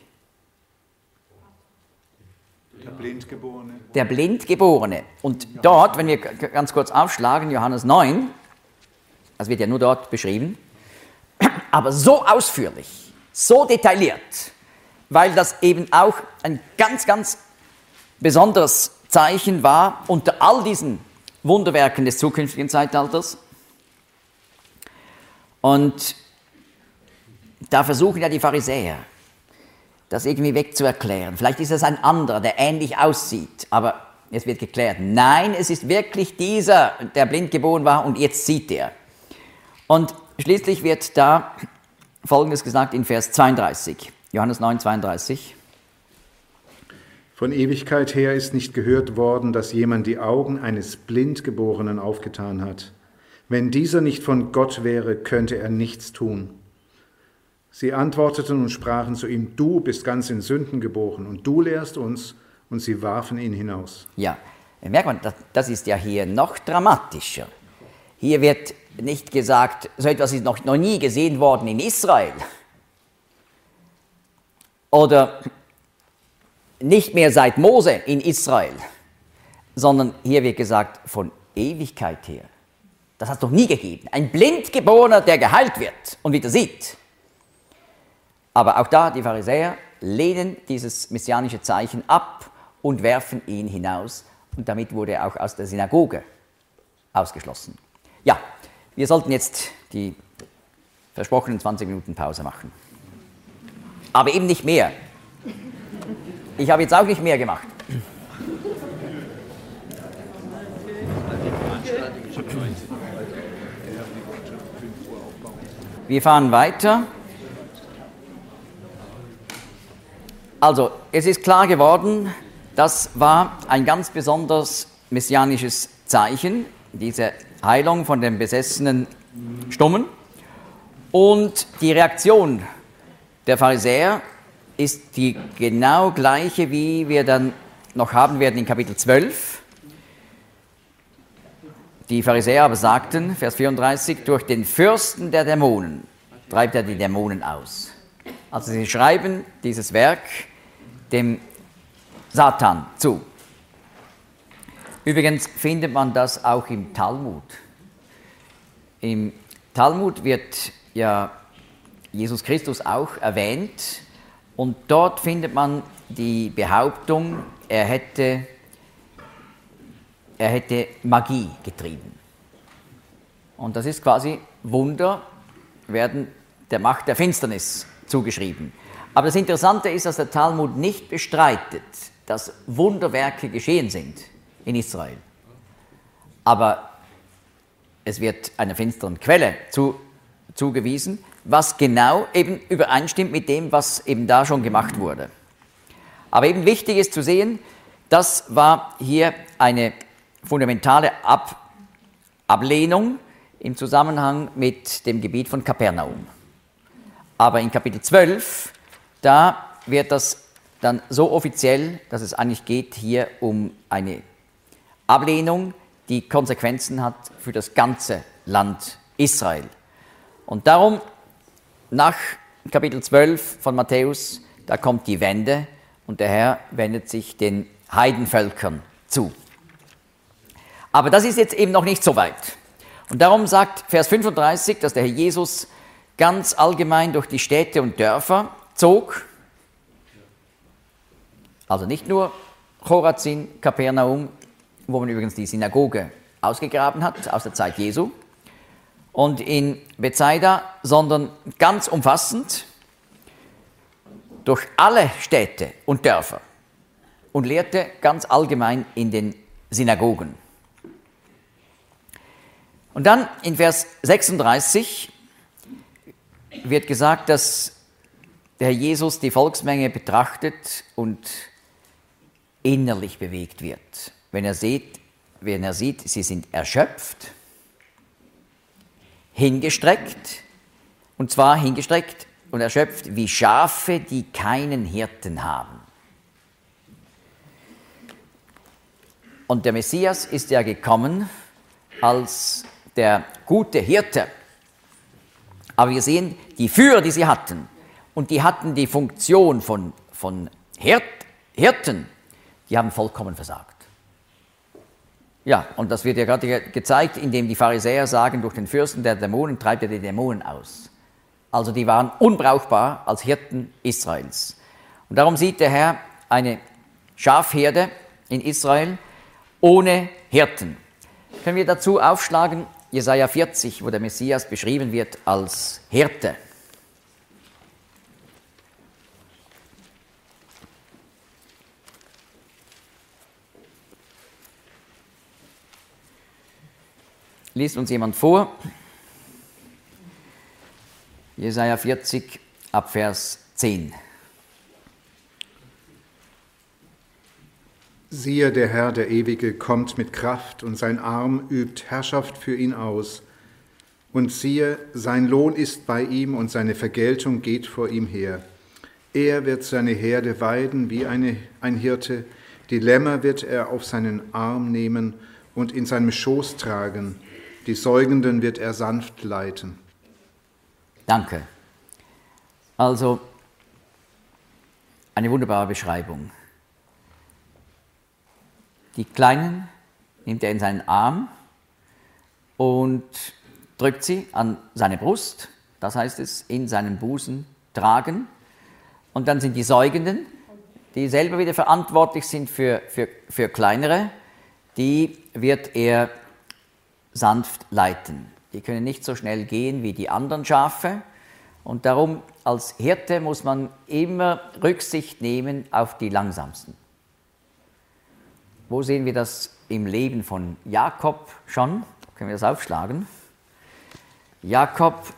Speaker 4: der Blindgeborene.
Speaker 1: Der Blindgeborene. Und dort, wenn wir ganz kurz aufschlagen, Johannes 9, das wird ja nur dort beschrieben, aber so ausführlich, so detailliert, weil das eben auch ein ganz, ganz besonderes Zeichen war unter all diesen Wunderwerken des zukünftigen Zeitalters. Und da versuchen ja die Pharisäer, das irgendwie wegzuerklären. Vielleicht ist es ein anderer, der ähnlich aussieht, aber es wird geklärt, nein, es ist wirklich dieser, der blind geboren war und jetzt sieht er. Und schließlich wird da Folgendes gesagt in Vers 32, Johannes 9, 32.
Speaker 4: Von Ewigkeit her ist nicht gehört worden, dass jemand die Augen eines Blindgeborenen aufgetan hat. Wenn dieser nicht von Gott wäre, könnte er nichts tun. Sie antworteten und sprachen zu ihm, du bist ganz in Sünden geboren und du lehrst uns, und sie warfen ihn hinaus.
Speaker 1: Ja, merkt man, das ist ja hier noch dramatischer. Hier wird nicht gesagt, so etwas ist noch nie gesehen worden in Israel. Oder nicht mehr seit Mose in Israel, sondern hier wird gesagt, von Ewigkeit her. Das hat es noch nie gegeben. Ein Blindgeborener, der geheilt wird und wieder sieht. Aber auch da, die Pharisäer lehnen dieses messianische Zeichen ab und werfen ihn hinaus. Und damit wurde er auch aus der Synagoge ausgeschlossen. Ja, wir sollten jetzt die versprochenen 20 Minuten Pause machen. Aber eben nicht mehr. Ich habe jetzt auch nicht mehr gemacht. Wir fahren weiter. Also, es ist klar geworden, das war ein ganz besonders messianisches Zeichen, diese Heilung von dem besessenen Stummen. Und die Reaktion der Pharisäer ist die genau gleiche, wie wir dann noch haben werden in Kapitel 12. Die Pharisäer aber sagten, Vers 34, durch den Fürsten der Dämonen treibt er die Dämonen aus. Also sie schreiben dieses Werk dem Satan zu. Übrigens findet man das auch im Talmud. Im Talmud wird ja Jesus Christus auch erwähnt und dort findet man die Behauptung, er hätte Magie getrieben. Und das ist quasi, Wunder werden der Macht der Finsternis zugeschrieben. Aber das Interessante ist, dass der Talmud nicht bestreitet, dass Wunderwerke geschehen sind in Israel. Aber es wird einer finsteren Quelle zugewiesen, was genau eben übereinstimmt mit dem, was eben da schon gemacht wurde. Aber eben wichtig ist zu sehen, das war hier eine fundamentale Ablehnung im Zusammenhang mit dem Gebiet von Kapernaum. Aber in Kapitel 12, da wird das dann so offiziell, dass es eigentlich geht hier um eine Ablehnung, die Konsequenzen hat für das ganze Land Israel. Und darum, nach Kapitel 12 von Matthäus, da kommt die Wende und der Herr wendet sich den Heidenvölkern zu. Aber das ist jetzt eben noch nicht so weit. Und darum sagt Vers 35, dass der Herr Jesus ganz allgemein durch die Städte und Dörfer zog. Also nicht nur Chorazin, Kapernaum, wo man übrigens die Synagoge ausgegraben hat aus der Zeit Jesu, und in Bethsaida, sondern ganz umfassend durch alle Städte und Dörfer und lehrte ganz allgemein in den Synagogen. Und dann in Vers 36 wird gesagt, dass der Herr Jesus die Volksmenge betrachtet und innerlich bewegt wird. Wenn er sieht, sie sind erschöpft, hingestreckt, und zwar hingestreckt und erschöpft wie Schafe, die keinen Hirten haben. Und der Messias ist ja gekommen als der gute Hirte. Aber wir sehen, die Führer, die sie hatten, und die hatten die Funktion von Hirten, die haben vollkommen versagt. Ja, und das wird ja gerade gezeigt, indem die Pharisäer sagen, durch den Fürsten der Dämonen treibt er die Dämonen aus. Also die waren unbrauchbar als Hirten Israels. Und darum sieht der Herr eine Schafherde in Israel ohne Hirten. Können wir dazu aufschlagen, Jesaja 40, wo der Messias beschrieben wird als Hirte. Liest uns jemand vor? Jesaja 40 ab Vers 10.
Speaker 4: Siehe, der Herr, der Ewige, kommt mit Kraft und sein Arm übt Herrschaft für ihn aus. Und siehe, sein Lohn ist bei ihm und seine Vergeltung geht vor ihm her. Er wird seine Herde weiden wie ein Hirte, die Lämmer wird er auf seinen Arm nehmen und in seinem Schoß tragen, die Säugenden wird er sanft leiten.
Speaker 1: Danke. Also, eine wunderbare Beschreibung. Die Kleinen nimmt er in seinen Arm und drückt sie an seine Brust, das heißt es, in seinen Busen tragen. Und dann sind die Säugenden, die selber wieder verantwortlich sind für Kleinere, die wird er sanft leiten. Die können nicht so schnell gehen wie die anderen Schafe. Und darum, als Hirte muss man immer Rücksicht nehmen auf die Langsamsten. Wo sehen wir das im Leben von Jakob schon? Können wir das aufschlagen? Jakob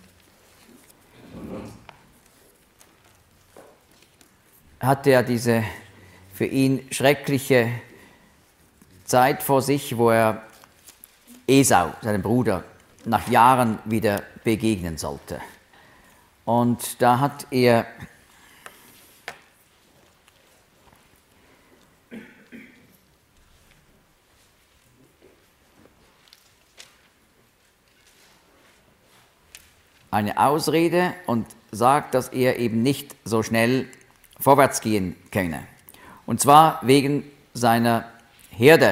Speaker 1: hatte ja diese für ihn schreckliche Zeit vor sich, wo er Esau, seinem Bruder, nach Jahren wieder begegnen sollte. Und da hat er eine Ausrede und sagt, dass er eben nicht so schnell vorwärts gehen könne. Und zwar wegen seiner Herde.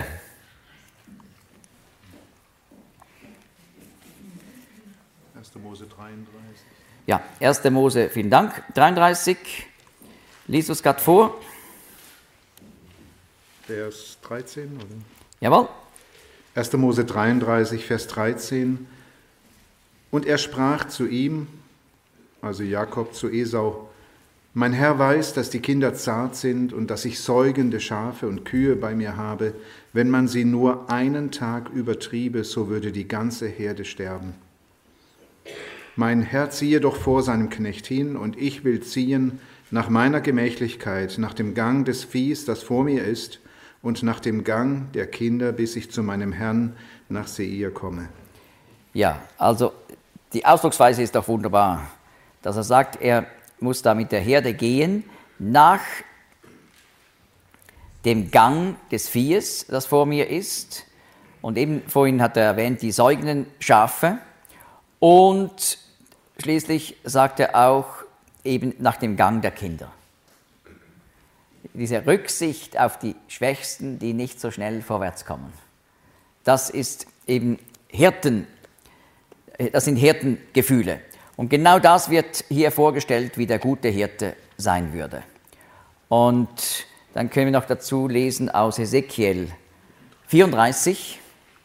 Speaker 4: Mose 33.
Speaker 1: Ja, 1. Mose, vielen Dank, 33. Lies uns gerade vor.
Speaker 4: Vers 13, oder?
Speaker 1: Jawohl.
Speaker 4: 1. Mose 33, Vers 13. Und er sprach zu ihm, also Jakob zu Esau, mein Herr weiß, dass die Kinder zart sind und dass ich säugende Schafe und Kühe bei mir habe. Wenn man sie nur einen Tag übertriebe, so würde die ganze Herde sterben. Mein Herr ziehe doch vor seinem Knecht hin, und ich will ziehen nach meiner Gemächlichkeit, nach dem Gang des Viehs, das vor mir ist, und nach dem Gang der Kinder, bis ich zu meinem Herrn nach Seir komme.
Speaker 1: Ja, also die Ausdrucksweise ist doch wunderbar, dass er sagt, er muss da mit der Herde gehen nach dem Gang des Viehes, das vor mir ist. Und eben vorhin hat er erwähnt, die säugenden Schafe. Und schließlich sagt er auch eben nach dem Gang der Kinder. Diese Rücksicht auf die Schwächsten, die nicht so schnell vorwärts kommen. Das ist eben das sind Hirtengefühle. Und genau das wird hier vorgestellt, wie der gute Hirte sein würde. Und dann können wir noch dazu lesen aus Hesekiel 34.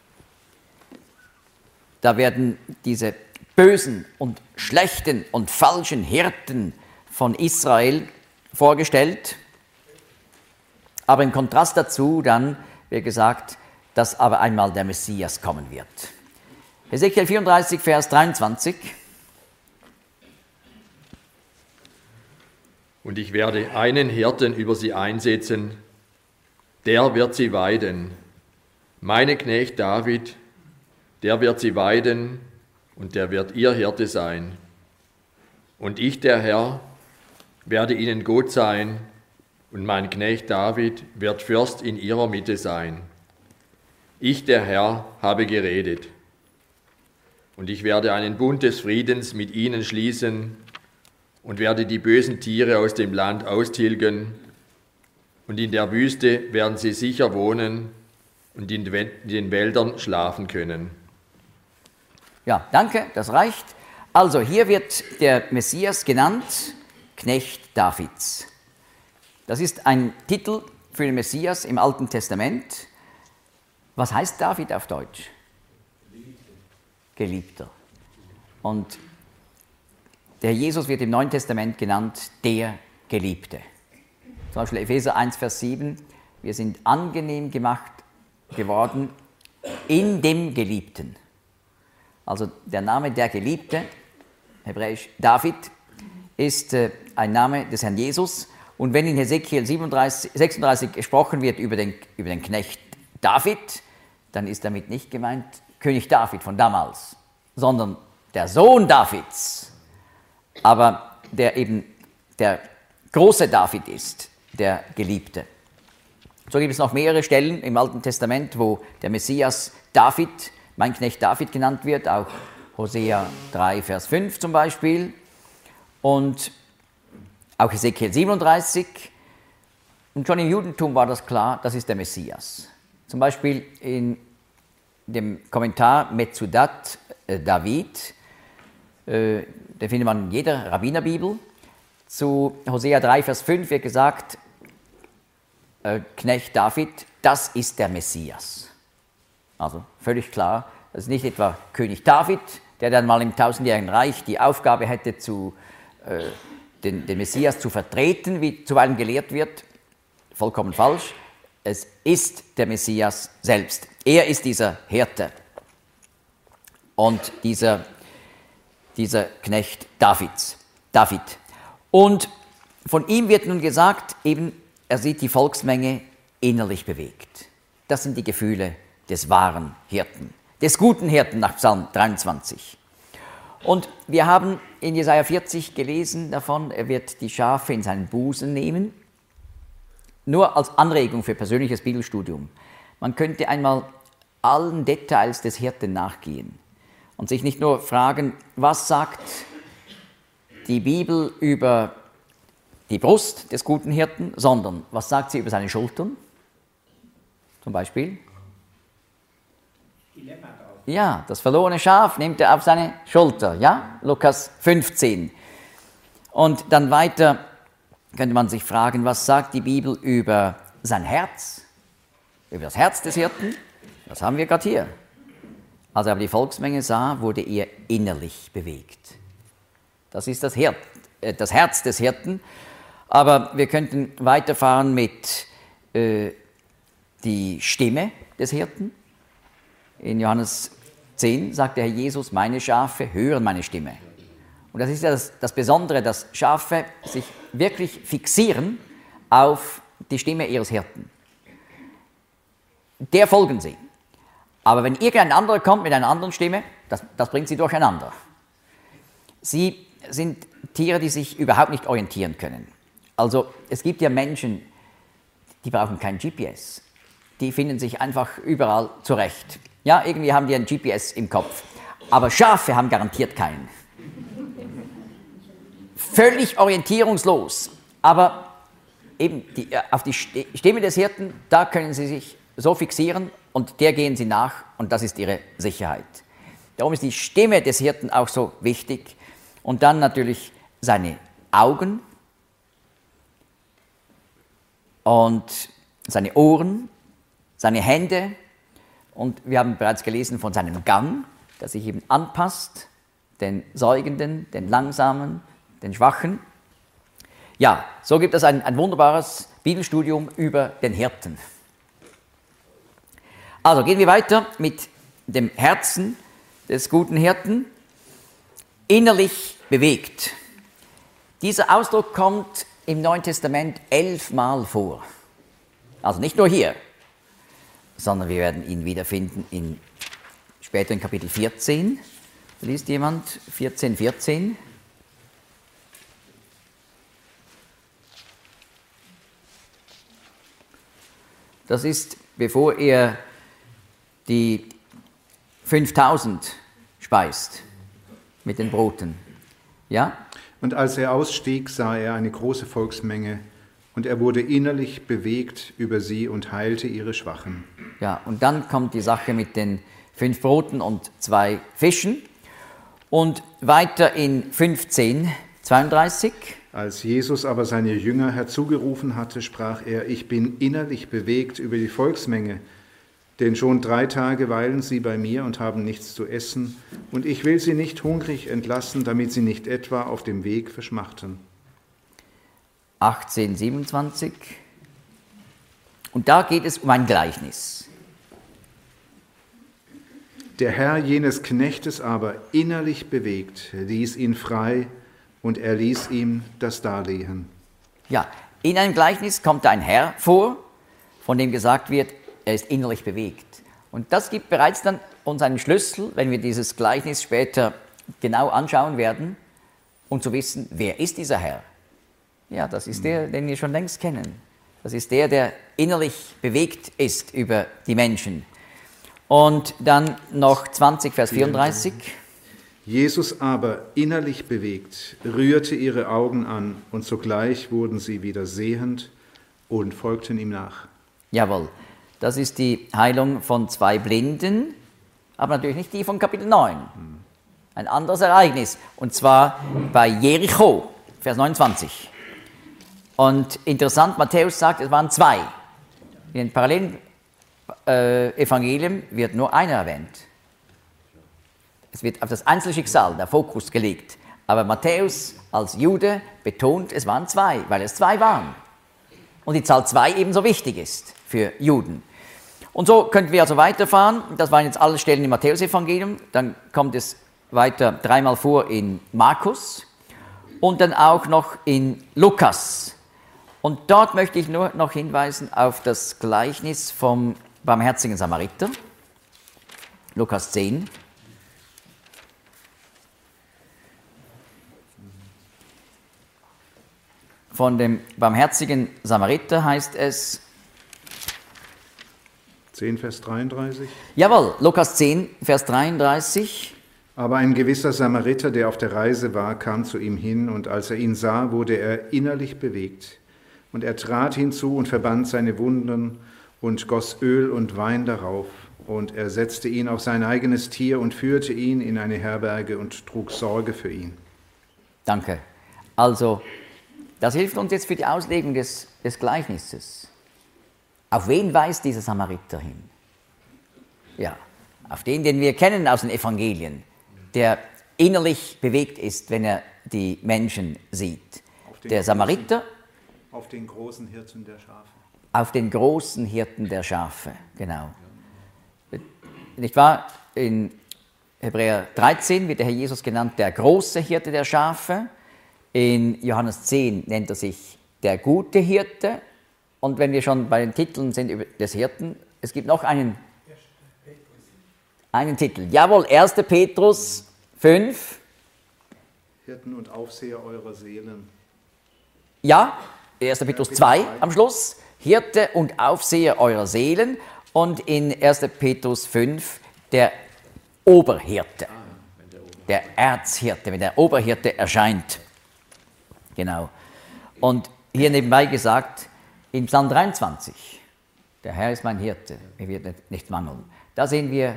Speaker 1: Da werden diese bösen und schlechten und falschen Hirten von Israel vorgestellt. Aber im Kontrast dazu dann wird gesagt, dass aber einmal der Messias kommen wird. Hesekiel 34, Vers 23.
Speaker 2: Und ich werde einen Hirten über sie einsetzen, der wird sie weiden. Mein Knecht David, der wird sie weiden und der wird ihr Hirte sein. Und ich, der Herr, werde ihnen Gott sein und mein Knecht David wird Fürst in ihrer Mitte sein. Ich, der Herr, habe geredet. Und ich werde einen Bund des Friedens mit ihnen schließen und werde die bösen Tiere aus dem Land austilgen. Und in der Wüste werden sie sicher wohnen und in den Wäldern schlafen können.
Speaker 1: Ja, danke, das reicht. Also hier wird der Messias genannt, Knecht Davids. Das ist ein Titel für den Messias im Alten Testament. Was heißt David auf Deutsch? Geliebter. Und der Jesus wird im Neuen Testament genannt, der Geliebte. Zum Beispiel Epheser 1, Vers 7, wir sind angenehm gemacht geworden in dem Geliebten. Also der Name der Geliebte, hebräisch David, ist ein Name des Herrn Jesus. Und wenn in Hesekiel 36 gesprochen wird über den Knecht David, dann ist damit nicht gemeint König David von damals, sondern der Sohn Davids, aber der eben der große David ist, der Geliebte. So gibt es noch mehrere Stellen im Alten Testament, wo der Messias David, mein Knecht David genannt wird, auch Hosea 3, Vers 5 zum Beispiel und auch Ezekiel 37. Und schon im Judentum war das klar, das ist der Messias. Zum Beispiel in dem Kommentar Metzudat David, den findet man in jeder Rabbinerbibel. Zu Hosea 3, Vers 5 wird gesagt, Knecht David, das ist der Messias. Also völlig klar, das ist nicht etwa König David, der dann mal im tausendjährigen Reich die Aufgabe hätte, den Messias zu vertreten, wie zuweilen gelehrt wird. Vollkommen falsch. Es ist der Messias selbst. Er ist dieser Hirte und dieser Knecht David. Und von ihm wird nun gesagt, eben, er sieht die Volksmenge innerlich bewegt. Das sind die Gefühle des wahren Hirten, des guten Hirten nach Psalm 23. Und wir haben in Jesaja 40 gelesen davon, er wird die Schafe in seinen Busen nehmen. Nur als Anregung für persönliches Bibelstudium. Man könnte einmal allen Details des Hirten nachgehen und sich nicht nur fragen, was sagt die Bibel über die Brust des guten Hirten, sondern was sagt sie über seine Schultern? Zum Beispiel? Ja, das verlorene Schaf nimmt er auf seine Schulter, ja? Lukas 15. Und dann weiter könnte man sich fragen, was sagt die Bibel über sein Herz? Über das Herz des Hirten? Das haben wir gerade hier. Als er aber die Volksmenge sah, wurde er innerlich bewegt. Das ist das Herz des Hirten. Aber wir könnten weiterfahren mit die Stimme des Hirten. In Johannes 10 sagt der Herr Jesus, meine Schafe hören meine Stimme. Und das ist ja das Besondere, dass Schafe sich wirklich fixieren auf die Stimme ihres Hirten. Der folgen sie. Aber wenn irgendein anderer kommt mit einer anderen Stimme, das bringt sie durcheinander. Sie sind Tiere, die sich überhaupt nicht orientieren können. Also es gibt ja Menschen, die brauchen kein GPS. Die finden sich einfach überall zurecht. Ja, irgendwie haben die ein GPS im Kopf. Aber Schafe haben garantiert keinen. Völlig orientierungslos. Aber eben auf die Stimme des Hirten, da können sie sich so fixieren und der gehen sie nach und das ist ihre Sicherheit. Darum ist die Stimme des Hirten auch so wichtig. Und dann natürlich seine Augen und seine Ohren, seine Hände. Und wir haben bereits gelesen von seinem Gang, der sich eben anpasst, den Säugenden, den Langsamen, den Schwachen. Ja, so gibt es ein wunderbares Bibelstudium über den Hirten. Also gehen wir weiter mit dem Herzen des guten Hirten. Innerlich bewegt. Dieser Ausdruck kommt im Neuen Testament 11 Mal vor. Also nicht nur hier, sondern wir werden ihn wiederfinden später in Kapitel 14. Liest jemand 14. Das ist, bevor er die 5000 speist mit den Broten. Ja?
Speaker 4: Und als er ausstieg, sah er eine große Volksmenge, und er wurde innerlich bewegt über sie und heilte ihre Schwachen.
Speaker 1: Ja, und dann kommt die Sache mit den 5 Broten und 2 Fischen. Und weiter in 15:32.
Speaker 4: Als Jesus aber seine Jünger herzugerufen hatte, sprach er, ich bin innerlich bewegt über die Volksmenge, denn schon 3 Tage weilen sie bei mir und haben nichts zu essen, und ich will sie nicht hungrig entlassen, damit sie nicht etwa auf dem Weg verschmachten.
Speaker 1: 18:27. Und da geht es um ein Gleichnis.
Speaker 4: Der Herr jenes Knechtes aber, innerlich bewegt, ließ ihn frei, und er ließ ihm das Darlehen.
Speaker 1: Ja, in einem Gleichnis kommt ein Herr vor, von dem gesagt wird, er ist innerlich bewegt. Und das gibt bereits dann uns einen Schlüssel, wenn wir dieses Gleichnis später genau anschauen werden, um zu wissen, wer ist dieser Herr? Ja, das ist der, den wir schon längst kennen. Das ist der, der innerlich bewegt ist über die Menschen. Und dann noch 20, Vers 34.
Speaker 4: Jesus aber, innerlich bewegt, rührte ihre Augen an, und sogleich wurden sie wieder sehend und folgten ihm nach.
Speaker 1: Jawohl, das ist die Heilung von 2 Blinden, aber natürlich nicht die von Kapitel 9. Ein anderes Ereignis, und zwar bei Jericho, Vers 29. Und interessant, Matthäus sagt, es waren 2. In den parallelen Evangelien wird nur einer erwähnt. Es wird auf das Einzelschicksal der Fokus gelegt. Aber Matthäus als Jude betont, es waren 2, weil es 2 waren. Und die Zahl 2 ebenso wichtig ist für Juden. Und so könnten wir also weiterfahren. Das waren jetzt alle Stellen im Matthäus-Evangelium. Dann kommt es weiter 3-mal vor in Markus und dann auch noch in Lukas. Und dort möchte ich nur noch hinweisen auf das Gleichnis vom barmherzigen Samariter. Lukas 10. Von dem barmherzigen Samariter heißt es,
Speaker 4: 10, Vers 33.
Speaker 1: jawohl, Lukas 10, Vers 33.
Speaker 4: Aber ein gewisser Samariter, der auf der Reise war, kam zu ihm hin, und als er ihn sah, wurde er innerlich bewegt. Und er trat hinzu und verband seine Wunden und goss Öl und Wein darauf. Und er setzte ihn auf sein eigenes Tier und führte ihn in eine Herberge und trug Sorge für ihn.
Speaker 1: Danke. Also, das hilft uns jetzt für die Auslegung des Gleichnisses. Auf wen weist dieser Samariter hin? Ja, auf den wir kennen aus den Evangelien, der innerlich bewegt ist, wenn er die Menschen sieht. Der Samariter
Speaker 4: auf den großen Hirten der Schafe.
Speaker 1: Auf den großen Hirten der Schafe, genau. Nicht wahr? In Hebräer 13 wird der Herr Jesus genannt der große Hirte der Schafe. In Johannes 10 nennt er sich der gute Hirte. Und wenn wir schon bei den Titeln sind des Hirten, es gibt noch einen Titel. Jawohl, 1. Petrus 5.
Speaker 4: Hirten und Aufseher eurer Seelen.
Speaker 1: Ja, 1. Petrus 2 am Schluss. Hirte und Aufseher eurer Seelen. Und in 1. Petrus 5 der Oberhirte. Der Erzhirte, wenn der Oberhirte erscheint. Genau. Und hier nebenbei gesagt, in Psalm 23, der Herr ist mein Hirte, mir wird nicht mangeln. Da sehen wir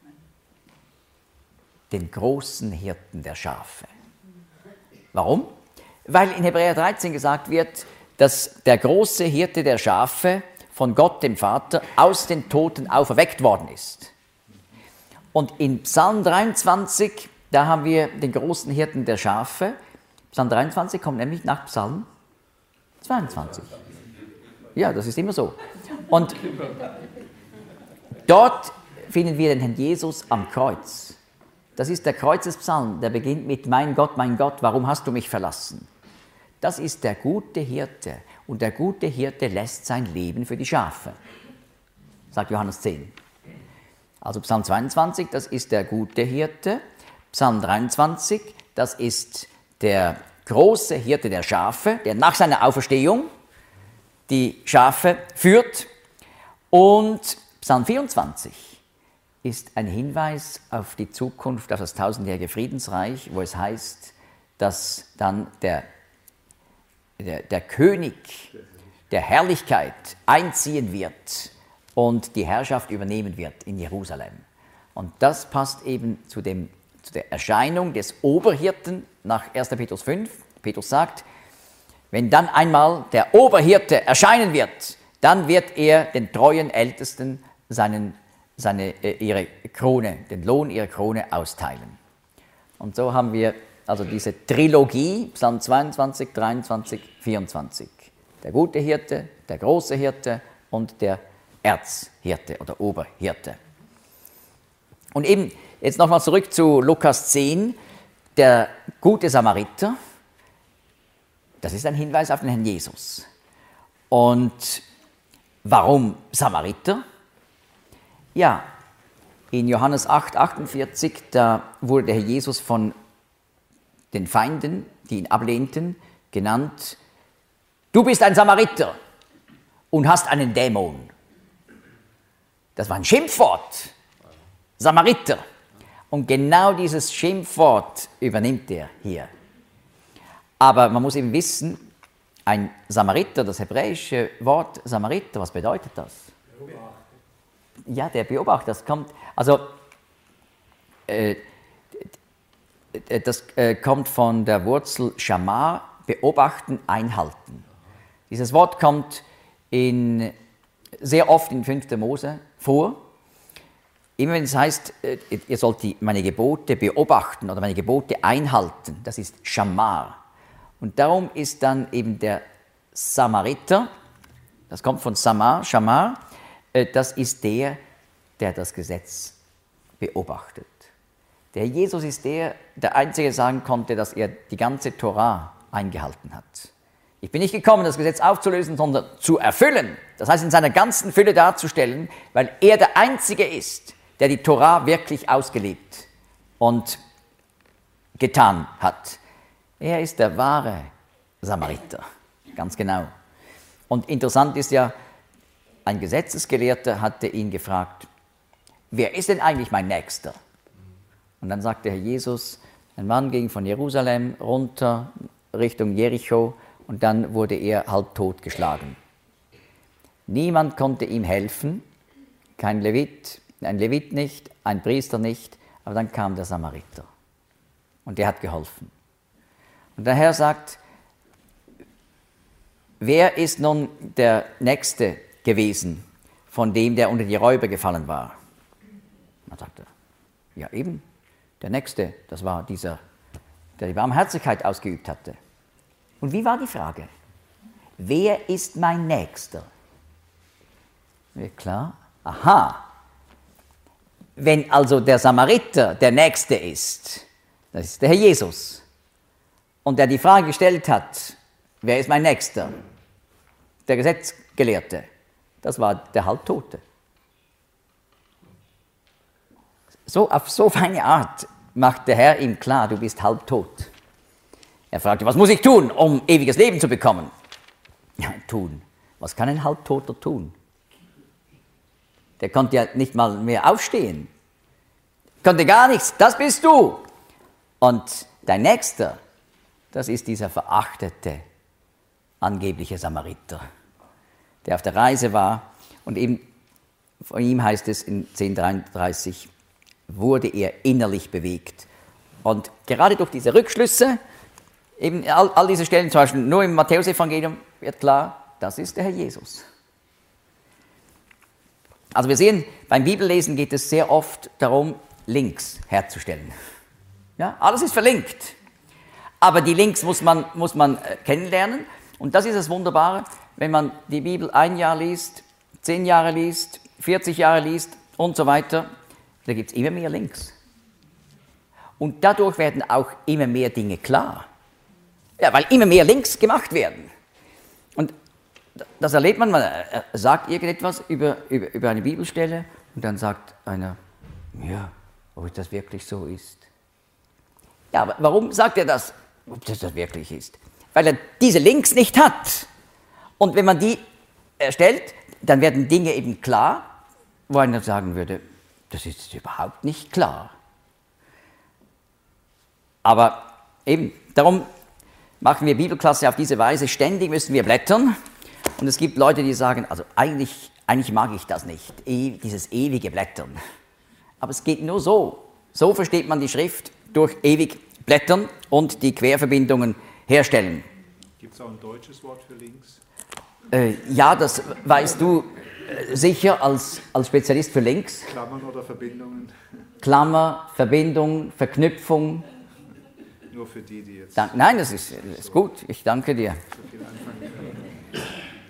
Speaker 1: den großen Hirten der Schafe. Warum? Weil in Hebräer 13 gesagt wird, dass der große Hirte der Schafe von Gott, dem Vater, aus den Toten auferweckt worden ist. Und in Psalm 23, da haben wir den großen Hirten der Schafe. Psalm 23 kommt nämlich nach Psalm 22. Ja, das ist immer so. Und dort finden wir den Herrn Jesus am Kreuz. Das ist der Kreuzespsalm, der beginnt mit mein Gott, warum hast du mich verlassen? Das ist der gute Hirte. Und der gute Hirte lässt sein Leben für die Schafe, sagt Johannes 10. Also Psalm 22, das ist der gute Hirte. Psalm 23, das ist der große Hirte der Schafe, der nach seiner Auferstehung die Schafe führt. Und Psalm 24 ist ein Hinweis auf die Zukunft, auf das tausendjährige Friedensreich, wo es heißt, dass dann der König der Herrlichkeit einziehen wird und die Herrschaft übernehmen wird in Jerusalem. Und das passt eben zu der Erscheinung des Oberhirten nach 1. Petrus 5. Petrus sagt, wenn dann einmal der Oberhirte erscheinen wird, dann wird er den treuen Ältesten ihre Krone, den Lohn ihrer Krone austeilen. Und so haben wir also diese Trilogie, Psalm 22, 23, 24. Der gute Hirte, der große Hirte und der Erzhirte oder Oberhirte. Und eben, jetzt nochmal zurück zu Lukas 10, der gute Samariter, das ist ein Hinweis auf den Herrn Jesus. Und warum Samariter? Ja, In Johannes 8, 48, da wurde der Herr Jesus von den Feinden, die ihn ablehnten, genannt: Du bist ein Samariter und hast einen Dämon. Das war ein Schimpfwort. Samariter. Und genau dieses Schimpfwort übernimmt er hier. Aber man muss eben wissen, ein Samariter, das hebräische Wort Samariter, was bedeutet das? Beobachter. Ja, der Beobachter, das kommt, also das kommt von der Wurzel Shamar, beobachten, einhalten. Dieses Wort kommt sehr oft in 5. Mose vor. Immer wenn es heißt, ihr sollt meine Gebote beobachten oder meine Gebote einhalten, das ist Shamar. Und darum ist dann eben der Samariter, das kommt von Shamar, das ist der das Gesetz beobachtet. Der Jesus ist der Einzige, der sagen konnte, dass er die ganze Torah eingehalten hat. Ich bin nicht gekommen, das Gesetz aufzulösen, sondern zu erfüllen. Das heißt, in seiner ganzen Fülle darzustellen, weil er der Einzige ist, der die Torah wirklich ausgelebt und getan hat. Er ist der wahre Samariter, ganz genau. Und interessant ist ja, ein Gesetzesgelehrter hatte ihn gefragt, wer ist denn eigentlich mein Nächster? Und dann sagte Herr Jesus, ein Mann ging von Jerusalem runter Richtung Jericho und dann wurde er halbtot geschlagen. Niemand konnte ihm helfen, ein Levit nicht, ein Priester nicht, aber dann kam der Samariter und der hat geholfen. Und der Herr sagt, wer ist nun der Nächste gewesen, von dem, der unter die Räuber gefallen war? Dann sagt er, ja eben, der Nächste, das war dieser, der die Barmherzigkeit ausgeübt hatte. Und wie war die Frage? Wer ist mein Nächster? Ja, klar, aha. Wenn also der Samariter der Nächste ist, das ist der Herr Jesus, und der die Frage gestellt hat, wer ist mein Nächster? Der Gesetzgelehrte, das war der Halbtote. Auf so feine Art macht der Herr ihm klar, du bist halbtot. Er fragte, was muss ich tun, um ewiges Leben zu bekommen? Ja, tun. Was kann ein Halbtoter tun? Der konnte ja nicht mal mehr aufstehen. Konnte gar nichts, das bist du. Und dein Nächster, das ist dieser verachtete, angebliche Samariter, der auf der Reise war. Und eben von ihm heißt es in 10,33, wurde er innerlich bewegt. Und gerade durch diese Rückschlüsse, eben all diese Stellen, zum Beispiel nur im Matthäusevangelium, wird klar, das ist der Herr Jesus. Also wir sehen, beim Bibellesen geht es sehr oft darum, Links herzustellen. Ja, alles ist verlinkt. Aber die Links muss man kennenlernen. Und das ist das Wunderbare, wenn man die Bibel 1 Jahr liest, 10 Jahre liest, 40 Jahre liest und so weiter, da gibt es immer mehr Links. Und dadurch werden auch immer mehr Dinge klar. Ja, weil immer mehr Links gemacht werden. Und das erlebt man sagt irgendetwas über eine Bibelstelle und dann sagt einer, ja, ob das wirklich so ist. Ja, aber warum sagt er das, ob das wirklich ist? Weil er diese Links nicht hat. Und wenn man die erstellt, dann werden Dinge eben klar, wo einer sagen würde, das ist überhaupt nicht klar. Aber eben, darum machen wir Bibelklasse auf diese Weise. Ständig müssen wir blättern. Und es gibt Leute, die sagen, also eigentlich mag ich das nicht, dieses ewige Blättern. Aber es geht nur so. So versteht man die Schrift, durch ewig blättern und die Querverbindungen herstellen.
Speaker 4: Gibt es auch ein deutsches Wort für links?
Speaker 1: Ja, das weißt du sicher als Spezialist für links.
Speaker 4: Klammern oder Verbindungen?
Speaker 1: Klammer, Verbindung, Verknüpfung.
Speaker 4: Nur für die jetzt...
Speaker 1: Nein, das ist gut, ich danke dir.
Speaker 4: So viel anfangen können.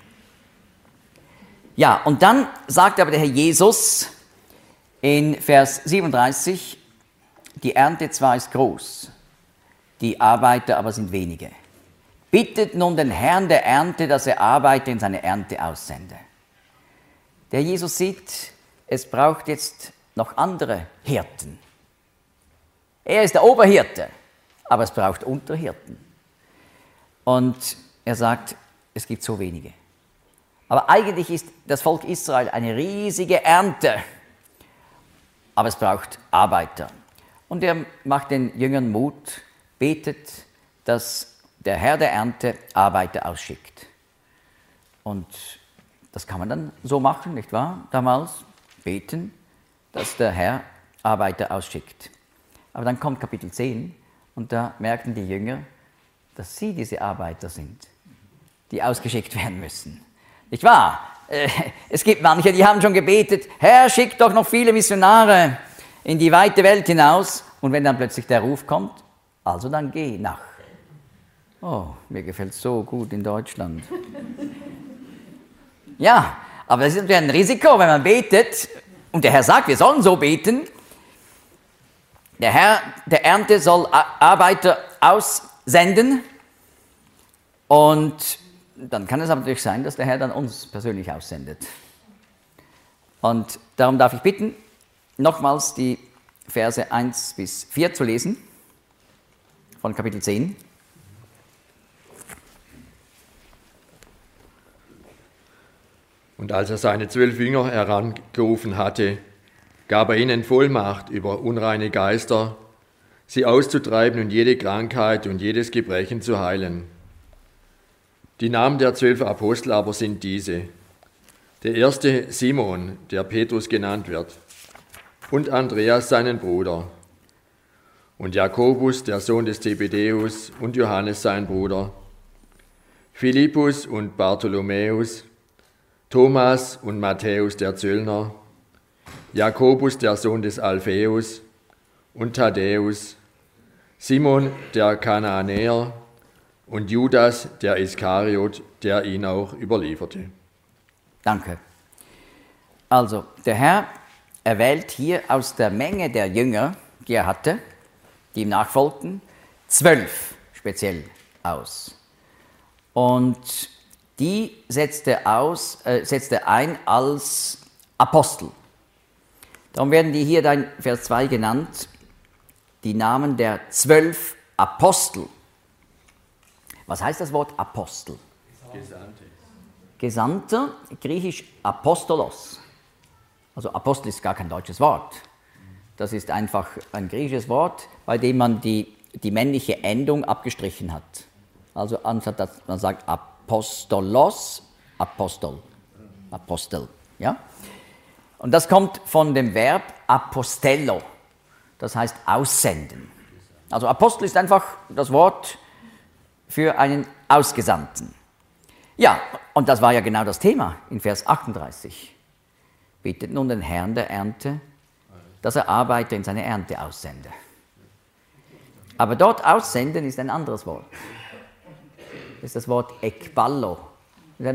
Speaker 1: Ja, und dann sagt aber der Herr Jesus in Vers 37, die Ernte zwar ist groß, die Arbeiter aber sind wenige. Bittet nun den Herrn der Ernte, dass er Arbeiter in seine Ernte aussende. Der Jesus sieht, es braucht jetzt noch andere Hirten. Er ist der Oberhirte, aber es braucht Unterhirten. Und er sagt, es gibt so wenige. Aber eigentlich ist das Volk Israel eine riesige Ernte, aber es braucht Arbeiter. Und er macht den Jüngern Mut, betet, dass der Herr der Ernte Arbeiter ausschickt. Und das kann man dann so machen, nicht wahr? Damals beten, dass der Herr Arbeiter ausschickt. Aber dann kommt Kapitel 10 und da merken die Jünger, dass sie diese Arbeiter sind, die ausgeschickt werden müssen. Nicht wahr? Es gibt manche, die haben schon gebetet, Herr, schick doch noch viele Missionare in die weite Welt hinaus. Und wenn dann plötzlich der Ruf kommt, also dann geh nach. Oh, mir gefällt es so gut in Deutschland. Ja, aber das ist natürlich ein Risiko, wenn man betet und der Herr sagt, wir sollen so beten. Der Herr der Ernte soll Arbeiter aussenden und dann kann es aber natürlich sein, dass der Herr dann uns persönlich aussendet. Und darum darf ich bitten, nochmals die Verse 1 bis 4 zu lesen von Kapitel 10.
Speaker 2: Und als er seine 12 Jünger herangerufen hatte, gab er ihnen Vollmacht über unreine Geister, sie auszutreiben und jede Krankheit und jedes Gebrechen zu heilen. Die Namen der 12 Apostel aber sind diese. Der erste Simon, der Petrus genannt wird, und Andreas seinen Bruder, und Jakobus, der Sohn des Zebedäus, und Johannes sein Bruder, Philippus und Bartholomäus, Thomas und Matthäus der Zöllner, Jakobus der Sohn des Alpheus und Thaddäus, Simon der Kananäer und Judas der Iskariot, der ihn auch überlieferte.
Speaker 1: Danke. Also, der Herr erwählt hier aus der Menge der Jünger, die er hatte, die ihm nachfolgten, 12 speziell aus. Und die setzte ein als Apostel. Darum werden die hier in Vers 2 genannt, die Namen der 12 Apostel. Was heißt das Wort Apostel?
Speaker 2: Gesandte.
Speaker 1: Gesandter, griechisch Apostolos. Also Apostel ist gar kein deutsches Wort. Das ist einfach ein griechisches Wort, bei dem man die männliche Endung abgestrichen hat. Also anstatt dass man sagt Apostolos, Apostel. Apostel, ja? Und das kommt von dem Verb apostello, das heißt aussenden. Also Apostel ist einfach das Wort für einen Ausgesandten. Ja, und das war ja genau das Thema in Vers 38. Bittet nun den Herrn der Ernte, dass er Arbeiter in seine Ernte aussende. Aber dort aussenden ist ein anderes Wort. Das ist das Wort ekballo. Ja,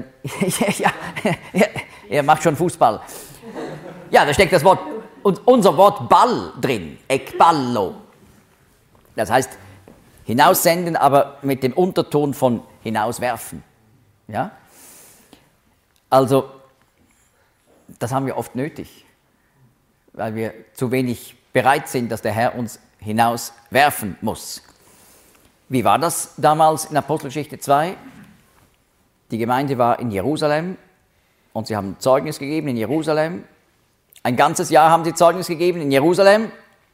Speaker 1: er macht schon Fußball. Ja, da steckt das Wort, unser Wort Ball drin, ekballo. Das heißt, hinaussenden, aber mit dem Unterton von hinauswerfen. Ja? Also, das haben wir oft nötig, weil wir zu wenig bereit sind, dass der Herr uns hinauswerfen muss. Wie war das damals in Apostelgeschichte 2? Die Gemeinde war in Jerusalem und sie haben Zeugnis gegeben in Jerusalem. Ein ganzes Jahr haben sie Zeugnis gegeben in Jerusalem.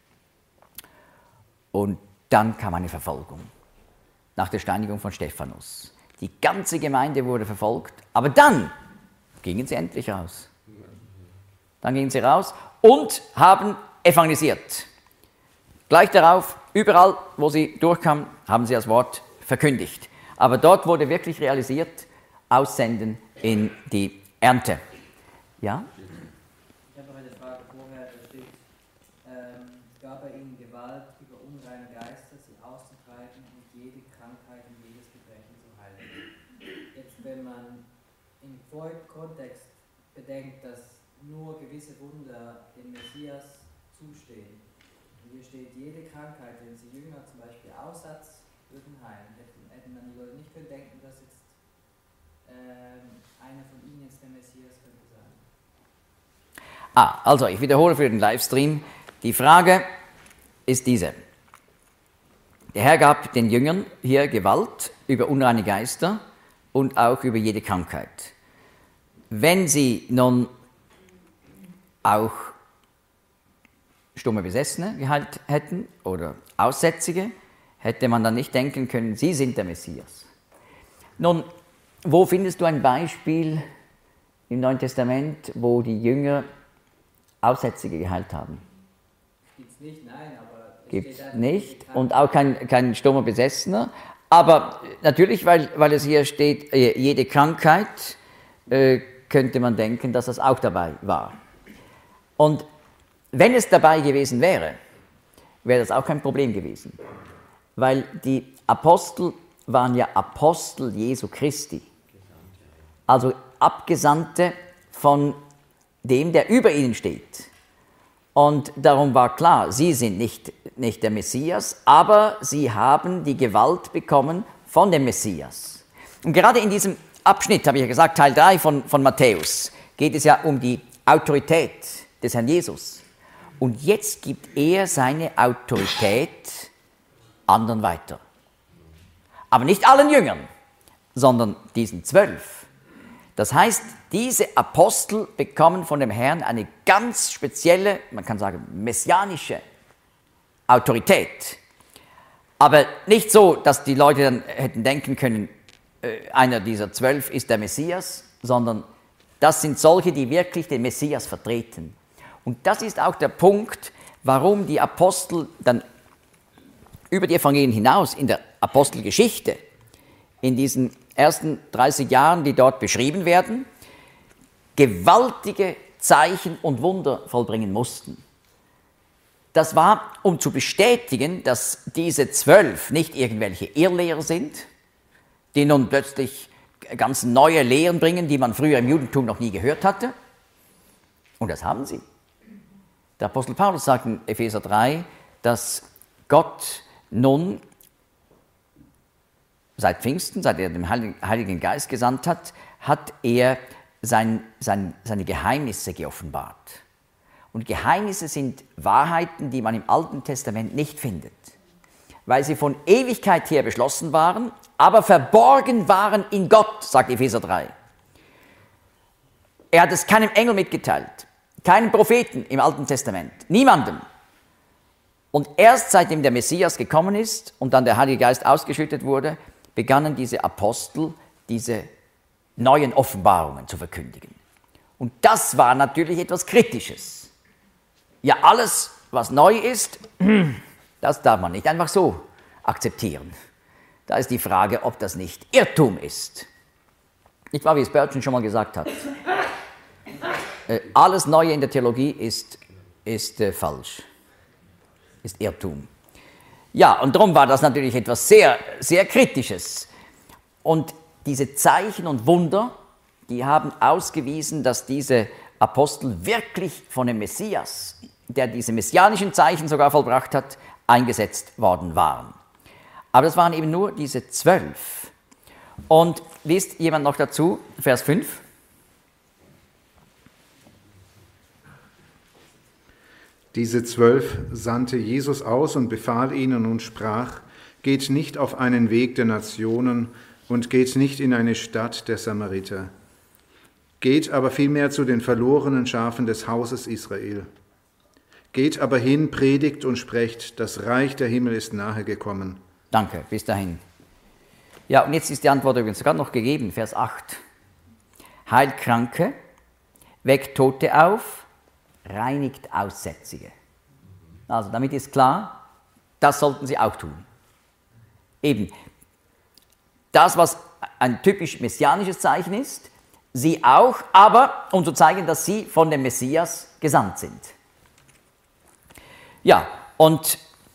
Speaker 1: Und dann kam eine Verfolgung nach der Steinigung von Stephanus. Die ganze Gemeinde wurde verfolgt, aber dann gingen sie endlich raus. Dann gingen sie raus und haben evangelisiert. Gleich darauf, überall, wo sie durchkamen, haben sie das Wort verkündigt. Aber dort wurde wirklich realisiert, aussenden in die Ernte. Ja?
Speaker 6: Ich habe noch eine Frage vorher, da steht, gab er ihnen Gewalt über unreine Geister, sie auszutreiben und jede Krankheit und jedes Gebrechen zu heilen. Jetzt, wenn man im Kontext bedenkt, dass nur gewisse Wunder dem Messias zustehen, und hier steht, jede Krankheit, wenn sie Jünger zum Beispiel Aussatz würden heilen, hätten man die Leute nicht können denken, dass jetzt einer von ihnen jetzt der Messias könnte sein.
Speaker 1: Also ich wiederhole für den Livestream. Die Frage ist diese. Der Herr gab den Jüngern hier Gewalt über unreine Geister und auch über jede Krankheit. Wenn sie nun auch stumme Besessene geheilt hätten oder Aussätzige, hätte man dann nicht denken können, sie sind der Messias. Nun, wo findest du ein Beispiel im Neuen Testament, wo die Jünger Aussätzige geheilt haben?
Speaker 6: Gibt es nicht, nein, aber es
Speaker 1: Gibt es
Speaker 6: steht einfach
Speaker 1: nicht und auch kein stummer Besessener. Aber natürlich, weil es hier steht, jede Krankheit, könnte man denken, dass das auch dabei war. Und wenn es dabei gewesen wäre, wäre das auch kein Problem gewesen. Weil die Apostel waren ja Apostel Jesu Christi. Also Abgesandte von dem, der über ihnen steht. Und darum war klar, sie sind nicht der Messias, aber sie haben die Gewalt bekommen von dem Messias. Und gerade in diesem Abschnitt, habe ich ja gesagt, Teil 3 von Matthäus, geht es ja um die Autorität des Herrn Jesus. Und jetzt gibt er seine Autorität anderen weiter. Aber nicht allen Jüngern, sondern diesen 12. Das heißt, diese Apostel bekommen von dem Herrn eine ganz spezielle, man kann sagen, messianische Autorität. Aber nicht so, dass die Leute dann hätten denken können, einer dieser 12 ist der Messias, sondern das sind solche, die wirklich den Messias vertreten. Und das ist auch der Punkt, warum die Apostel dann über die Evangelien hinaus in der Apostelgeschichte, in diesen ersten 30 Jahren, die dort beschrieben werden, gewaltige Zeichen und Wunder vollbringen mussten. Das war, um zu bestätigen, dass diese 12 nicht irgendwelche Irrlehrer sind, die nun plötzlich ganz neue Lehren bringen, die man früher im Judentum noch nie gehört hatte. Und das haben sie. Der Apostel Paulus sagt in Epheser 3, dass Gott nun seit Pfingsten, seit er den Heiligen Geist gesandt hat, hat er seine Geheimnisse geoffenbart. Und Geheimnisse sind Wahrheiten, die man im Alten Testament nicht findet, weil sie von Ewigkeit her beschlossen waren, aber verborgen waren in Gott, sagt Epheser 3. Er hat es keinem Engel mitgeteilt, keinem Propheten im Alten Testament, niemandem. Und erst seitdem der Messias gekommen ist und dann der Heilige Geist ausgeschüttet wurde, begannen diese Apostel, diese neuen Offenbarungen zu verkündigen. Und das war natürlich etwas Kritisches. Ja, alles, was neu ist, das darf man nicht einfach so akzeptieren. Da ist die Frage, ob das nicht Irrtum ist. Nicht wahr, wie es Spurgeon schon mal gesagt hat. Alles Neue in der Theologie ist falsch, ist Irrtum. Ja, und darum war das natürlich etwas sehr, sehr Kritisches. Und diese Zeichen und Wunder, die haben ausgewiesen, dass diese Apostel wirklich von dem Messias, der diese messianischen Zeichen sogar vollbracht hat, eingesetzt worden waren. Aber das waren eben nur diese 12. Und liest jemand noch dazu, Vers 5?
Speaker 4: Diese 12 sandte Jesus aus und befahl ihnen und sprach, geht nicht auf einen Weg der Nationen und geht nicht in eine Stadt der Samariter. Geht aber vielmehr zu den verlorenen Schafen des Hauses Israel. Geht aber hin, predigt und sprecht, das Reich der Himmel ist nahe gekommen.
Speaker 1: Danke, bis dahin. Ja, und jetzt ist die Antwort übrigens sogar noch gegeben, Vers 8. Heilt Kranke, weckt Tote auf, reinigt Aussätzige. Also damit ist klar, das sollten sie auch tun. Eben, das, was ein typisch messianisches Zeichen ist, sie auch, aber um zu zeigen, dass sie von dem Messias gesandt sind. Ja, und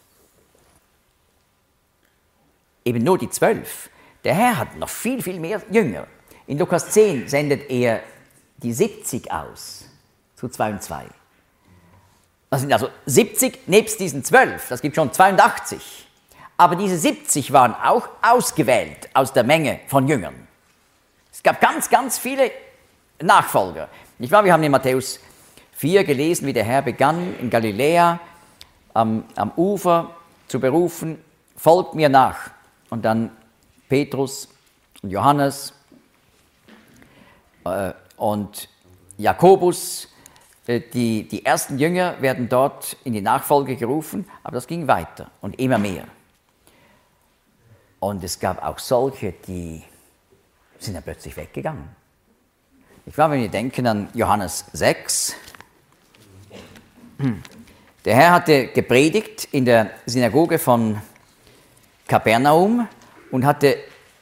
Speaker 1: eben nur die 12. Der Herr hat noch viel, viel mehr Jünger. In Lukas 10 sendet er die 70 aus, zu 2 und 2. Das sind also 70 nebst diesen 12, das gibt schon 82. Aber diese 70 waren auch ausgewählt aus der Menge von Jüngern. Es gab ganz, ganz viele Nachfolger. Nicht wahr? Wir haben in Matthäus 4 gelesen, wie der Herr begann, in Galiläa am Ufer zu berufen, folgt mir nach. Und dann Petrus und Johannes und Jakobus, die ersten Jünger werden dort in die Nachfolge gerufen, aber das ging weiter und immer mehr. Und es gab auch solche, die sind dann plötzlich weggegangen. Ich war, wenn wir denken an Johannes 6. Der Herr hatte gepredigt in der Synagoge von Kapernaum und hatte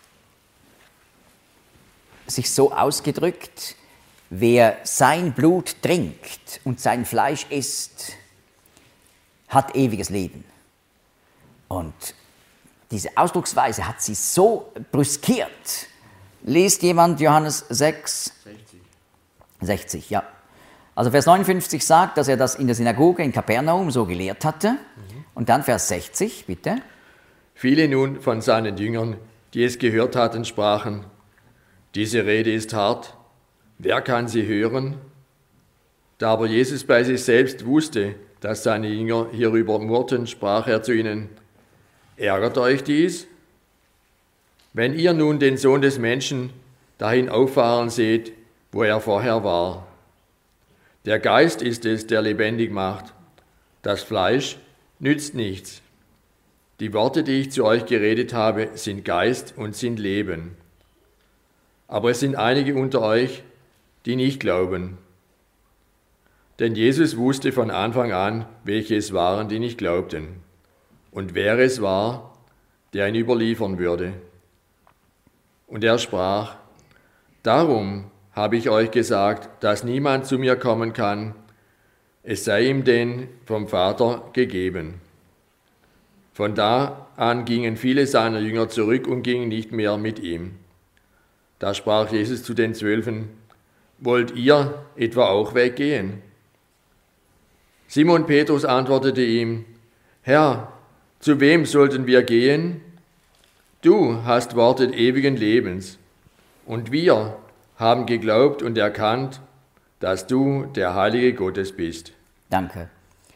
Speaker 1: sich so ausgedrückt, wer sein Blut trinkt und sein Fleisch isst, hat ewiges Leben. Und diese Ausdrucksweise hat sie so brüskiert. Liest jemand Johannes 6? 60, ja. Also Vers 59 sagt, dass er das in der Synagoge in Kapernaum so gelehrt hatte. Und dann Vers 60, bitte.
Speaker 2: Viele nun von seinen Jüngern, die es gehört hatten, sprachen, diese Rede ist hart, wer kann sie hören? Da aber Jesus bei sich selbst wusste, dass seine Jünger hierüber murrten, sprach er zu ihnen, ärgert euch dies? Wenn ihr nun den Sohn des Menschen dahin auffahren seht, wo er vorher war. Der Geist ist es, der lebendig macht. Das Fleisch nützt nichts. Die Worte, die ich zu euch geredet habe, sind Geist und sind Leben. Aber es sind einige unter euch, die nicht glauben. Denn Jesus wusste von Anfang an, welche es waren, die nicht glaubten. Und wer es war, der ihn überliefern würde. Und er sprach, darum habe ich euch gesagt, dass niemand zu mir kommen kann, es sei ihm denn vom Vater gegeben. Von da an gingen viele seiner Jünger zurück und gingen nicht mehr mit ihm. Da sprach Jesus zu den 12, wollt ihr etwa auch weggehen? Simon Petrus antwortete ihm, Herr, zu wem sollten wir gehen? Du hast Worte ewigen Lebens, und wir haben geglaubt und erkannt, dass du der Heilige Gottes bist.
Speaker 1: Danke.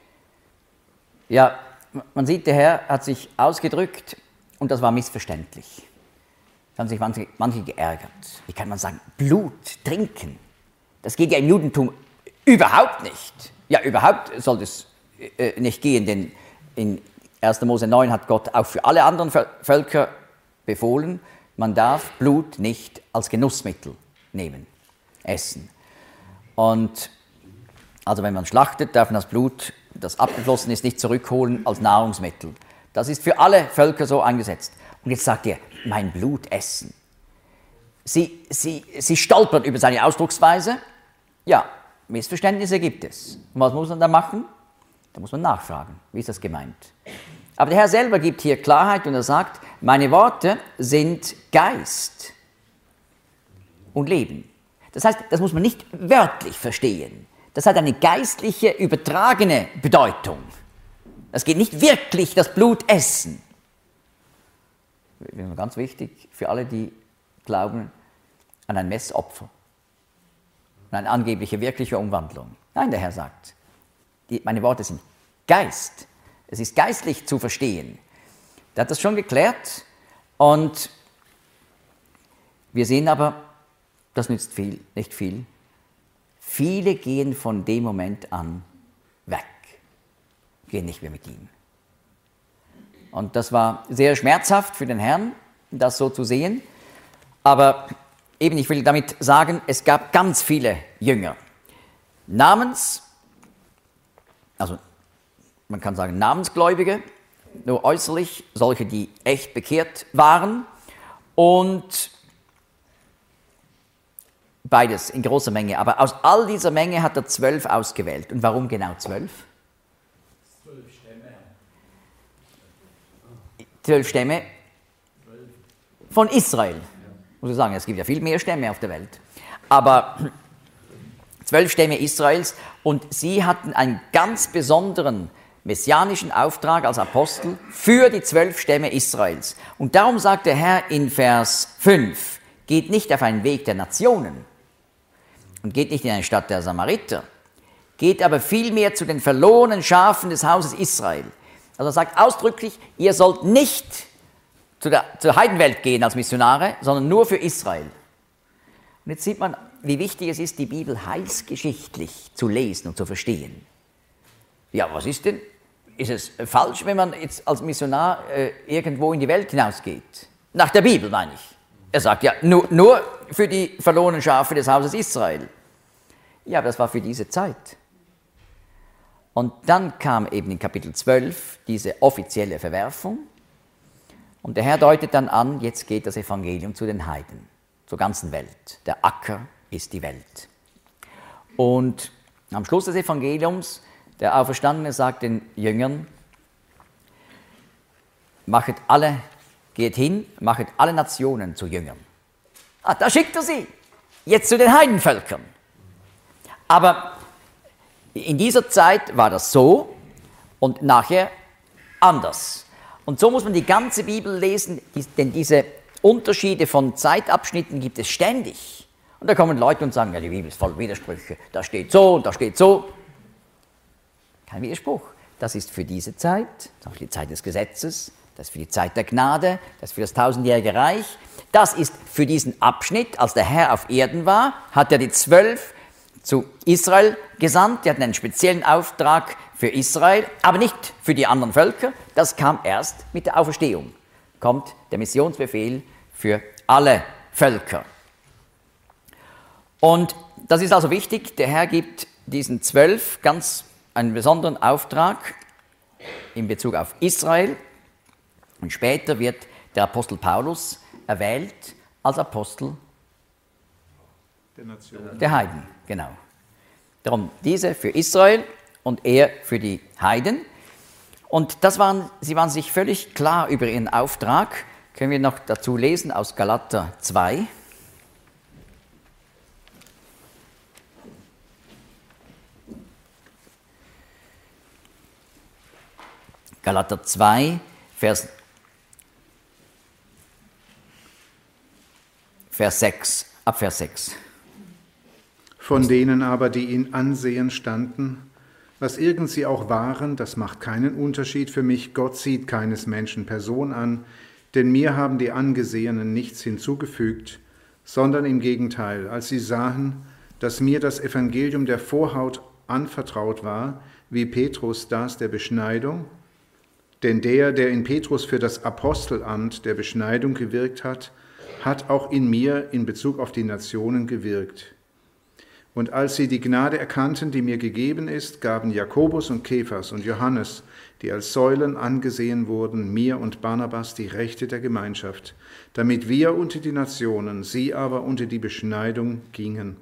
Speaker 1: Ja, man sieht, der Herr hat sich ausgedrückt und das war missverständlich. Da haben sich manche geärgert. Wie kann man sagen, Blut trinken? Das geht ja im Judentum überhaupt nicht. Ja, überhaupt soll das nicht gehen, denn in 1. Mose 9 hat Gott auch für alle anderen Völker befohlen, man darf Blut nicht als Genussmittel nehmen, essen. Und also wenn man schlachtet, darf man das Blut, das abgeflossen ist, nicht zurückholen als Nahrungsmittel. Das ist für alle Völker so eingesetzt. Und jetzt sagt er, mein Blut essen. Sie stolpern über seine Ausdrucksweise. Ja, Missverständnisse gibt es. Und was muss man da machen? Da muss man nachfragen. Wie ist das gemeint? Aber der Herr selber gibt hier Klarheit und er sagt, meine Worte sind Geist und Leben. Das heißt, das muss man nicht wörtlich verstehen. Das hat eine geistliche, übertragene Bedeutung. Das geht nicht wirklich das Blut essen. Das ist ganz wichtig für alle, die glauben an ein Messopfer, an eine angebliche, wirkliche Umwandlung. Nein, der Herr sagt, meine Worte sind Geist. Es ist geistlich zu verstehen. Der hat das schon geklärt und wir sehen aber, das nützt nicht viel. Viele gehen von dem Moment an weg, gehen nicht mehr mit ihm. Und das war sehr schmerzhaft für den Herrn, das so zu sehen. Aber eben, ich will damit sagen, es gab ganz viele Jünger. Man kann sagen Namensgläubige, nur äußerlich, solche, die echt bekehrt waren. Und beides in großer Menge. Aber aus all dieser Menge hat er 12 ausgewählt. Und warum genau 12? 12 Stämme von Israel. Muss ich sagen, es gibt ja viel mehr Stämme auf der Welt. Aber 12 Stämme Israels und sie hatten einen ganz besonderen messianischen Auftrag als Apostel für die 12 Stämme Israels. Und darum sagt der Herr in Vers 5, geht nicht auf einen Weg der Nationen und geht nicht in eine Stadt der Samariter, geht aber vielmehr zu den verlorenen Schafen des Hauses Israel. Also er sagt ausdrücklich, ihr sollt nicht zur Heidenwelt gehen als Missionare, sondern nur für Israel. Und jetzt sieht man, wie wichtig es ist, die Bibel heilsgeschichtlich zu lesen und zu verstehen. Ja, was ist denn? Ist es falsch, wenn man jetzt als Missionar irgendwo in die Welt hinausgeht? Nach der Bibel, meine ich. Er sagt ja, nur für die verlorenen Schafe des Hauses Israel. Ja, aber das war für diese Zeit. Und dann kam eben in Kapitel 12 diese offizielle Verwerfung. Und der Herr deutet dann an, jetzt geht das Evangelium zu den Heiden, zur ganzen Welt. Der Acker ist die Welt. Und am Schluss des Evangeliums, der Auferstandene sagt den Jüngern, geht hin, machet alle Nationen zu Jüngern. Da schickt er sie, jetzt zu den Heidenvölkern. Aber in dieser Zeit war das so und nachher anders. Und so muss man die ganze Bibel lesen, denn diese Unterschiede von Zeitabschnitten gibt es ständig. Und da kommen Leute und sagen, ja, die Bibel ist voll Widersprüche, da steht so und da steht so. Kein Widerspruch. Das ist für diese Zeit, das ist auch die Zeit des Gesetzes, das ist für die Zeit der Gnade, das ist für das 1000-jährige Reich. Das ist für diesen Abschnitt, als der Herr auf Erden war, hat er die 12 zu Israel gesandt. Die hatten einen speziellen Auftrag für Israel, aber nicht für die anderen Völker. Das kam erst mit der Auferstehung. Kommt der Missionsbefehl für alle Völker. Und das ist also wichtig. Der Herr gibt diesen 12 ganz einen besonderen Auftrag in Bezug auf Israel. Und später wird der Apostel Paulus erwählt als Apostel der Heiden. Genau. Darum diese für Israel und er für die Heiden. Und sie waren sich völlig klar über ihren Auftrag. Können wir noch dazu lesen aus Galater 2. Galater 2, Vers 6, ab Vers 6.
Speaker 4: Von denen aber, die ihn ansehen standen, was irgend sie auch waren, das macht keinen Unterschied für mich. Gott sieht keines Menschen Person an, denn mir haben die Angesehenen nichts hinzugefügt, sondern im Gegenteil, als sie sahen, dass mir das Evangelium der Vorhaut anvertraut war, wie Petrus das der Beschneidung, denn der in Petrus für das Apostelamt der Beschneidung gewirkt hat, hat auch in mir in Bezug auf die Nationen gewirkt. Und als sie die Gnade erkannten, die mir gegeben ist, gaben Jakobus und Kephas und Johannes, die als Säulen angesehen wurden, mir und Barnabas die Rechte der Gemeinschaft, damit wir unter die Nationen, sie aber unter die Beschneidung gingen.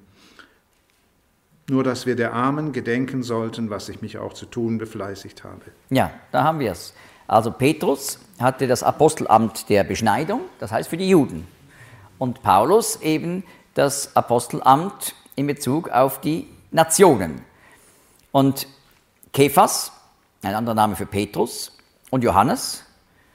Speaker 4: Nur, dass wir der Armen gedenken sollten, was ich mich auch zu tun befleißigt habe.
Speaker 1: Ja, da haben wir es. Also Petrus hatte das Apostelamt der Beschneidung, das heißt für die Juden. Und Paulus eben das Apostelamt in Bezug auf die Nationen. Und Kephas, ein anderer Name für Petrus, und Johannes,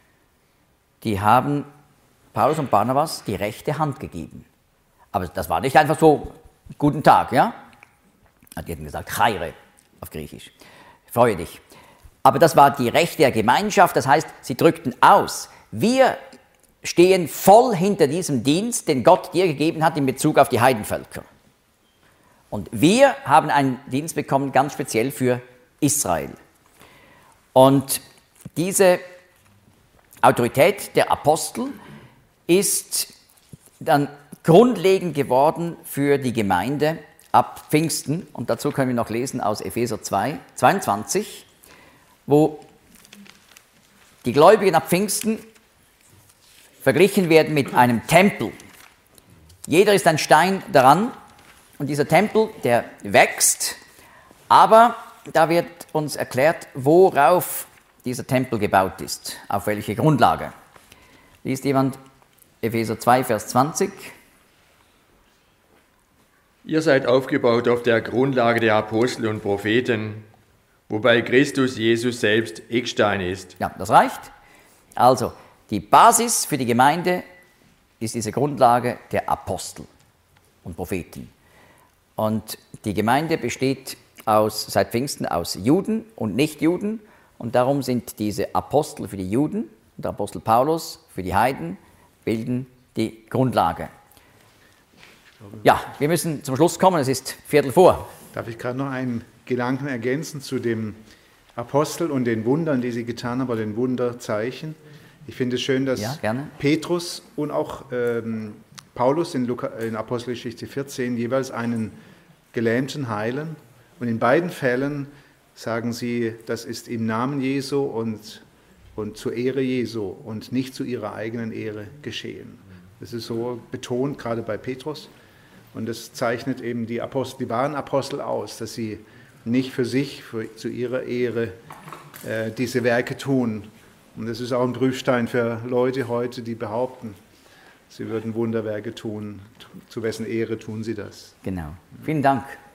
Speaker 1: die haben Paulus und Barnabas die rechte Hand gegeben. Aber das war nicht einfach so, guten Tag, ja? Die hätten gesagt, Chaire auf Griechisch, freue dich. Aber das war die Rechte der Gemeinschaft, das heißt, sie drückten aus, wir stehen voll hinter diesem Dienst, den Gott dir gegeben hat in Bezug auf die Heidenvölker. Und wir haben einen Dienst bekommen, ganz speziell für Israel. Und diese Autorität der Apostel ist dann grundlegend geworden für die Gemeinde ab Pfingsten. Und dazu können wir noch lesen aus Epheser 2, 22, wo die Gläubigen ab Pfingsten verglichen werden mit einem Tempel. Jeder ist ein Stein daran und dieser Tempel, der wächst, aber da wird uns erklärt, worauf dieser Tempel gebaut ist, auf welche Grundlage. Liest jemand Epheser 2, Vers 20?
Speaker 2: Ihr seid aufgebaut auf der Grundlage der Apostel und Propheten, wobei Christus Jesus selbst Eckstein ist.
Speaker 1: Ja, das reicht. Also, die Basis für die Gemeinde ist diese Grundlage der Apostel und Propheten. Und die Gemeinde besteht seit Pfingsten aus Juden und Nichtjuden. Und darum sind diese Apostel für die Juden und der Apostel Paulus für die Heiden, bilden die Grundlage. Ja, wir müssen zum Schluss kommen, es ist 3:15.
Speaker 4: Darf ich gerade noch einen Gedanken ergänzen zu dem Apostel und den Wundern, die sie getan haben, oder den Wunderzeichen? Ich finde es schön, dass Petrus und auch Paulus in Apostelgeschichte 14 jeweils einen Gelähmten heilen. Und in beiden Fällen sagen sie, das ist im Namen Jesu und zur Ehre Jesu und nicht zu ihrer eigenen Ehre geschehen. Das ist so betont, gerade bei Petrus. Und das zeichnet eben die wahren Apostel aus, dass sie nicht für sich, zu ihrer Ehre diese Werke tun. Und das ist auch ein Prüfstein für Leute heute, die behaupten, sie würden Wunderwerke tun. Zu wessen Ehre tun sie das?
Speaker 1: Genau. Vielen Dank.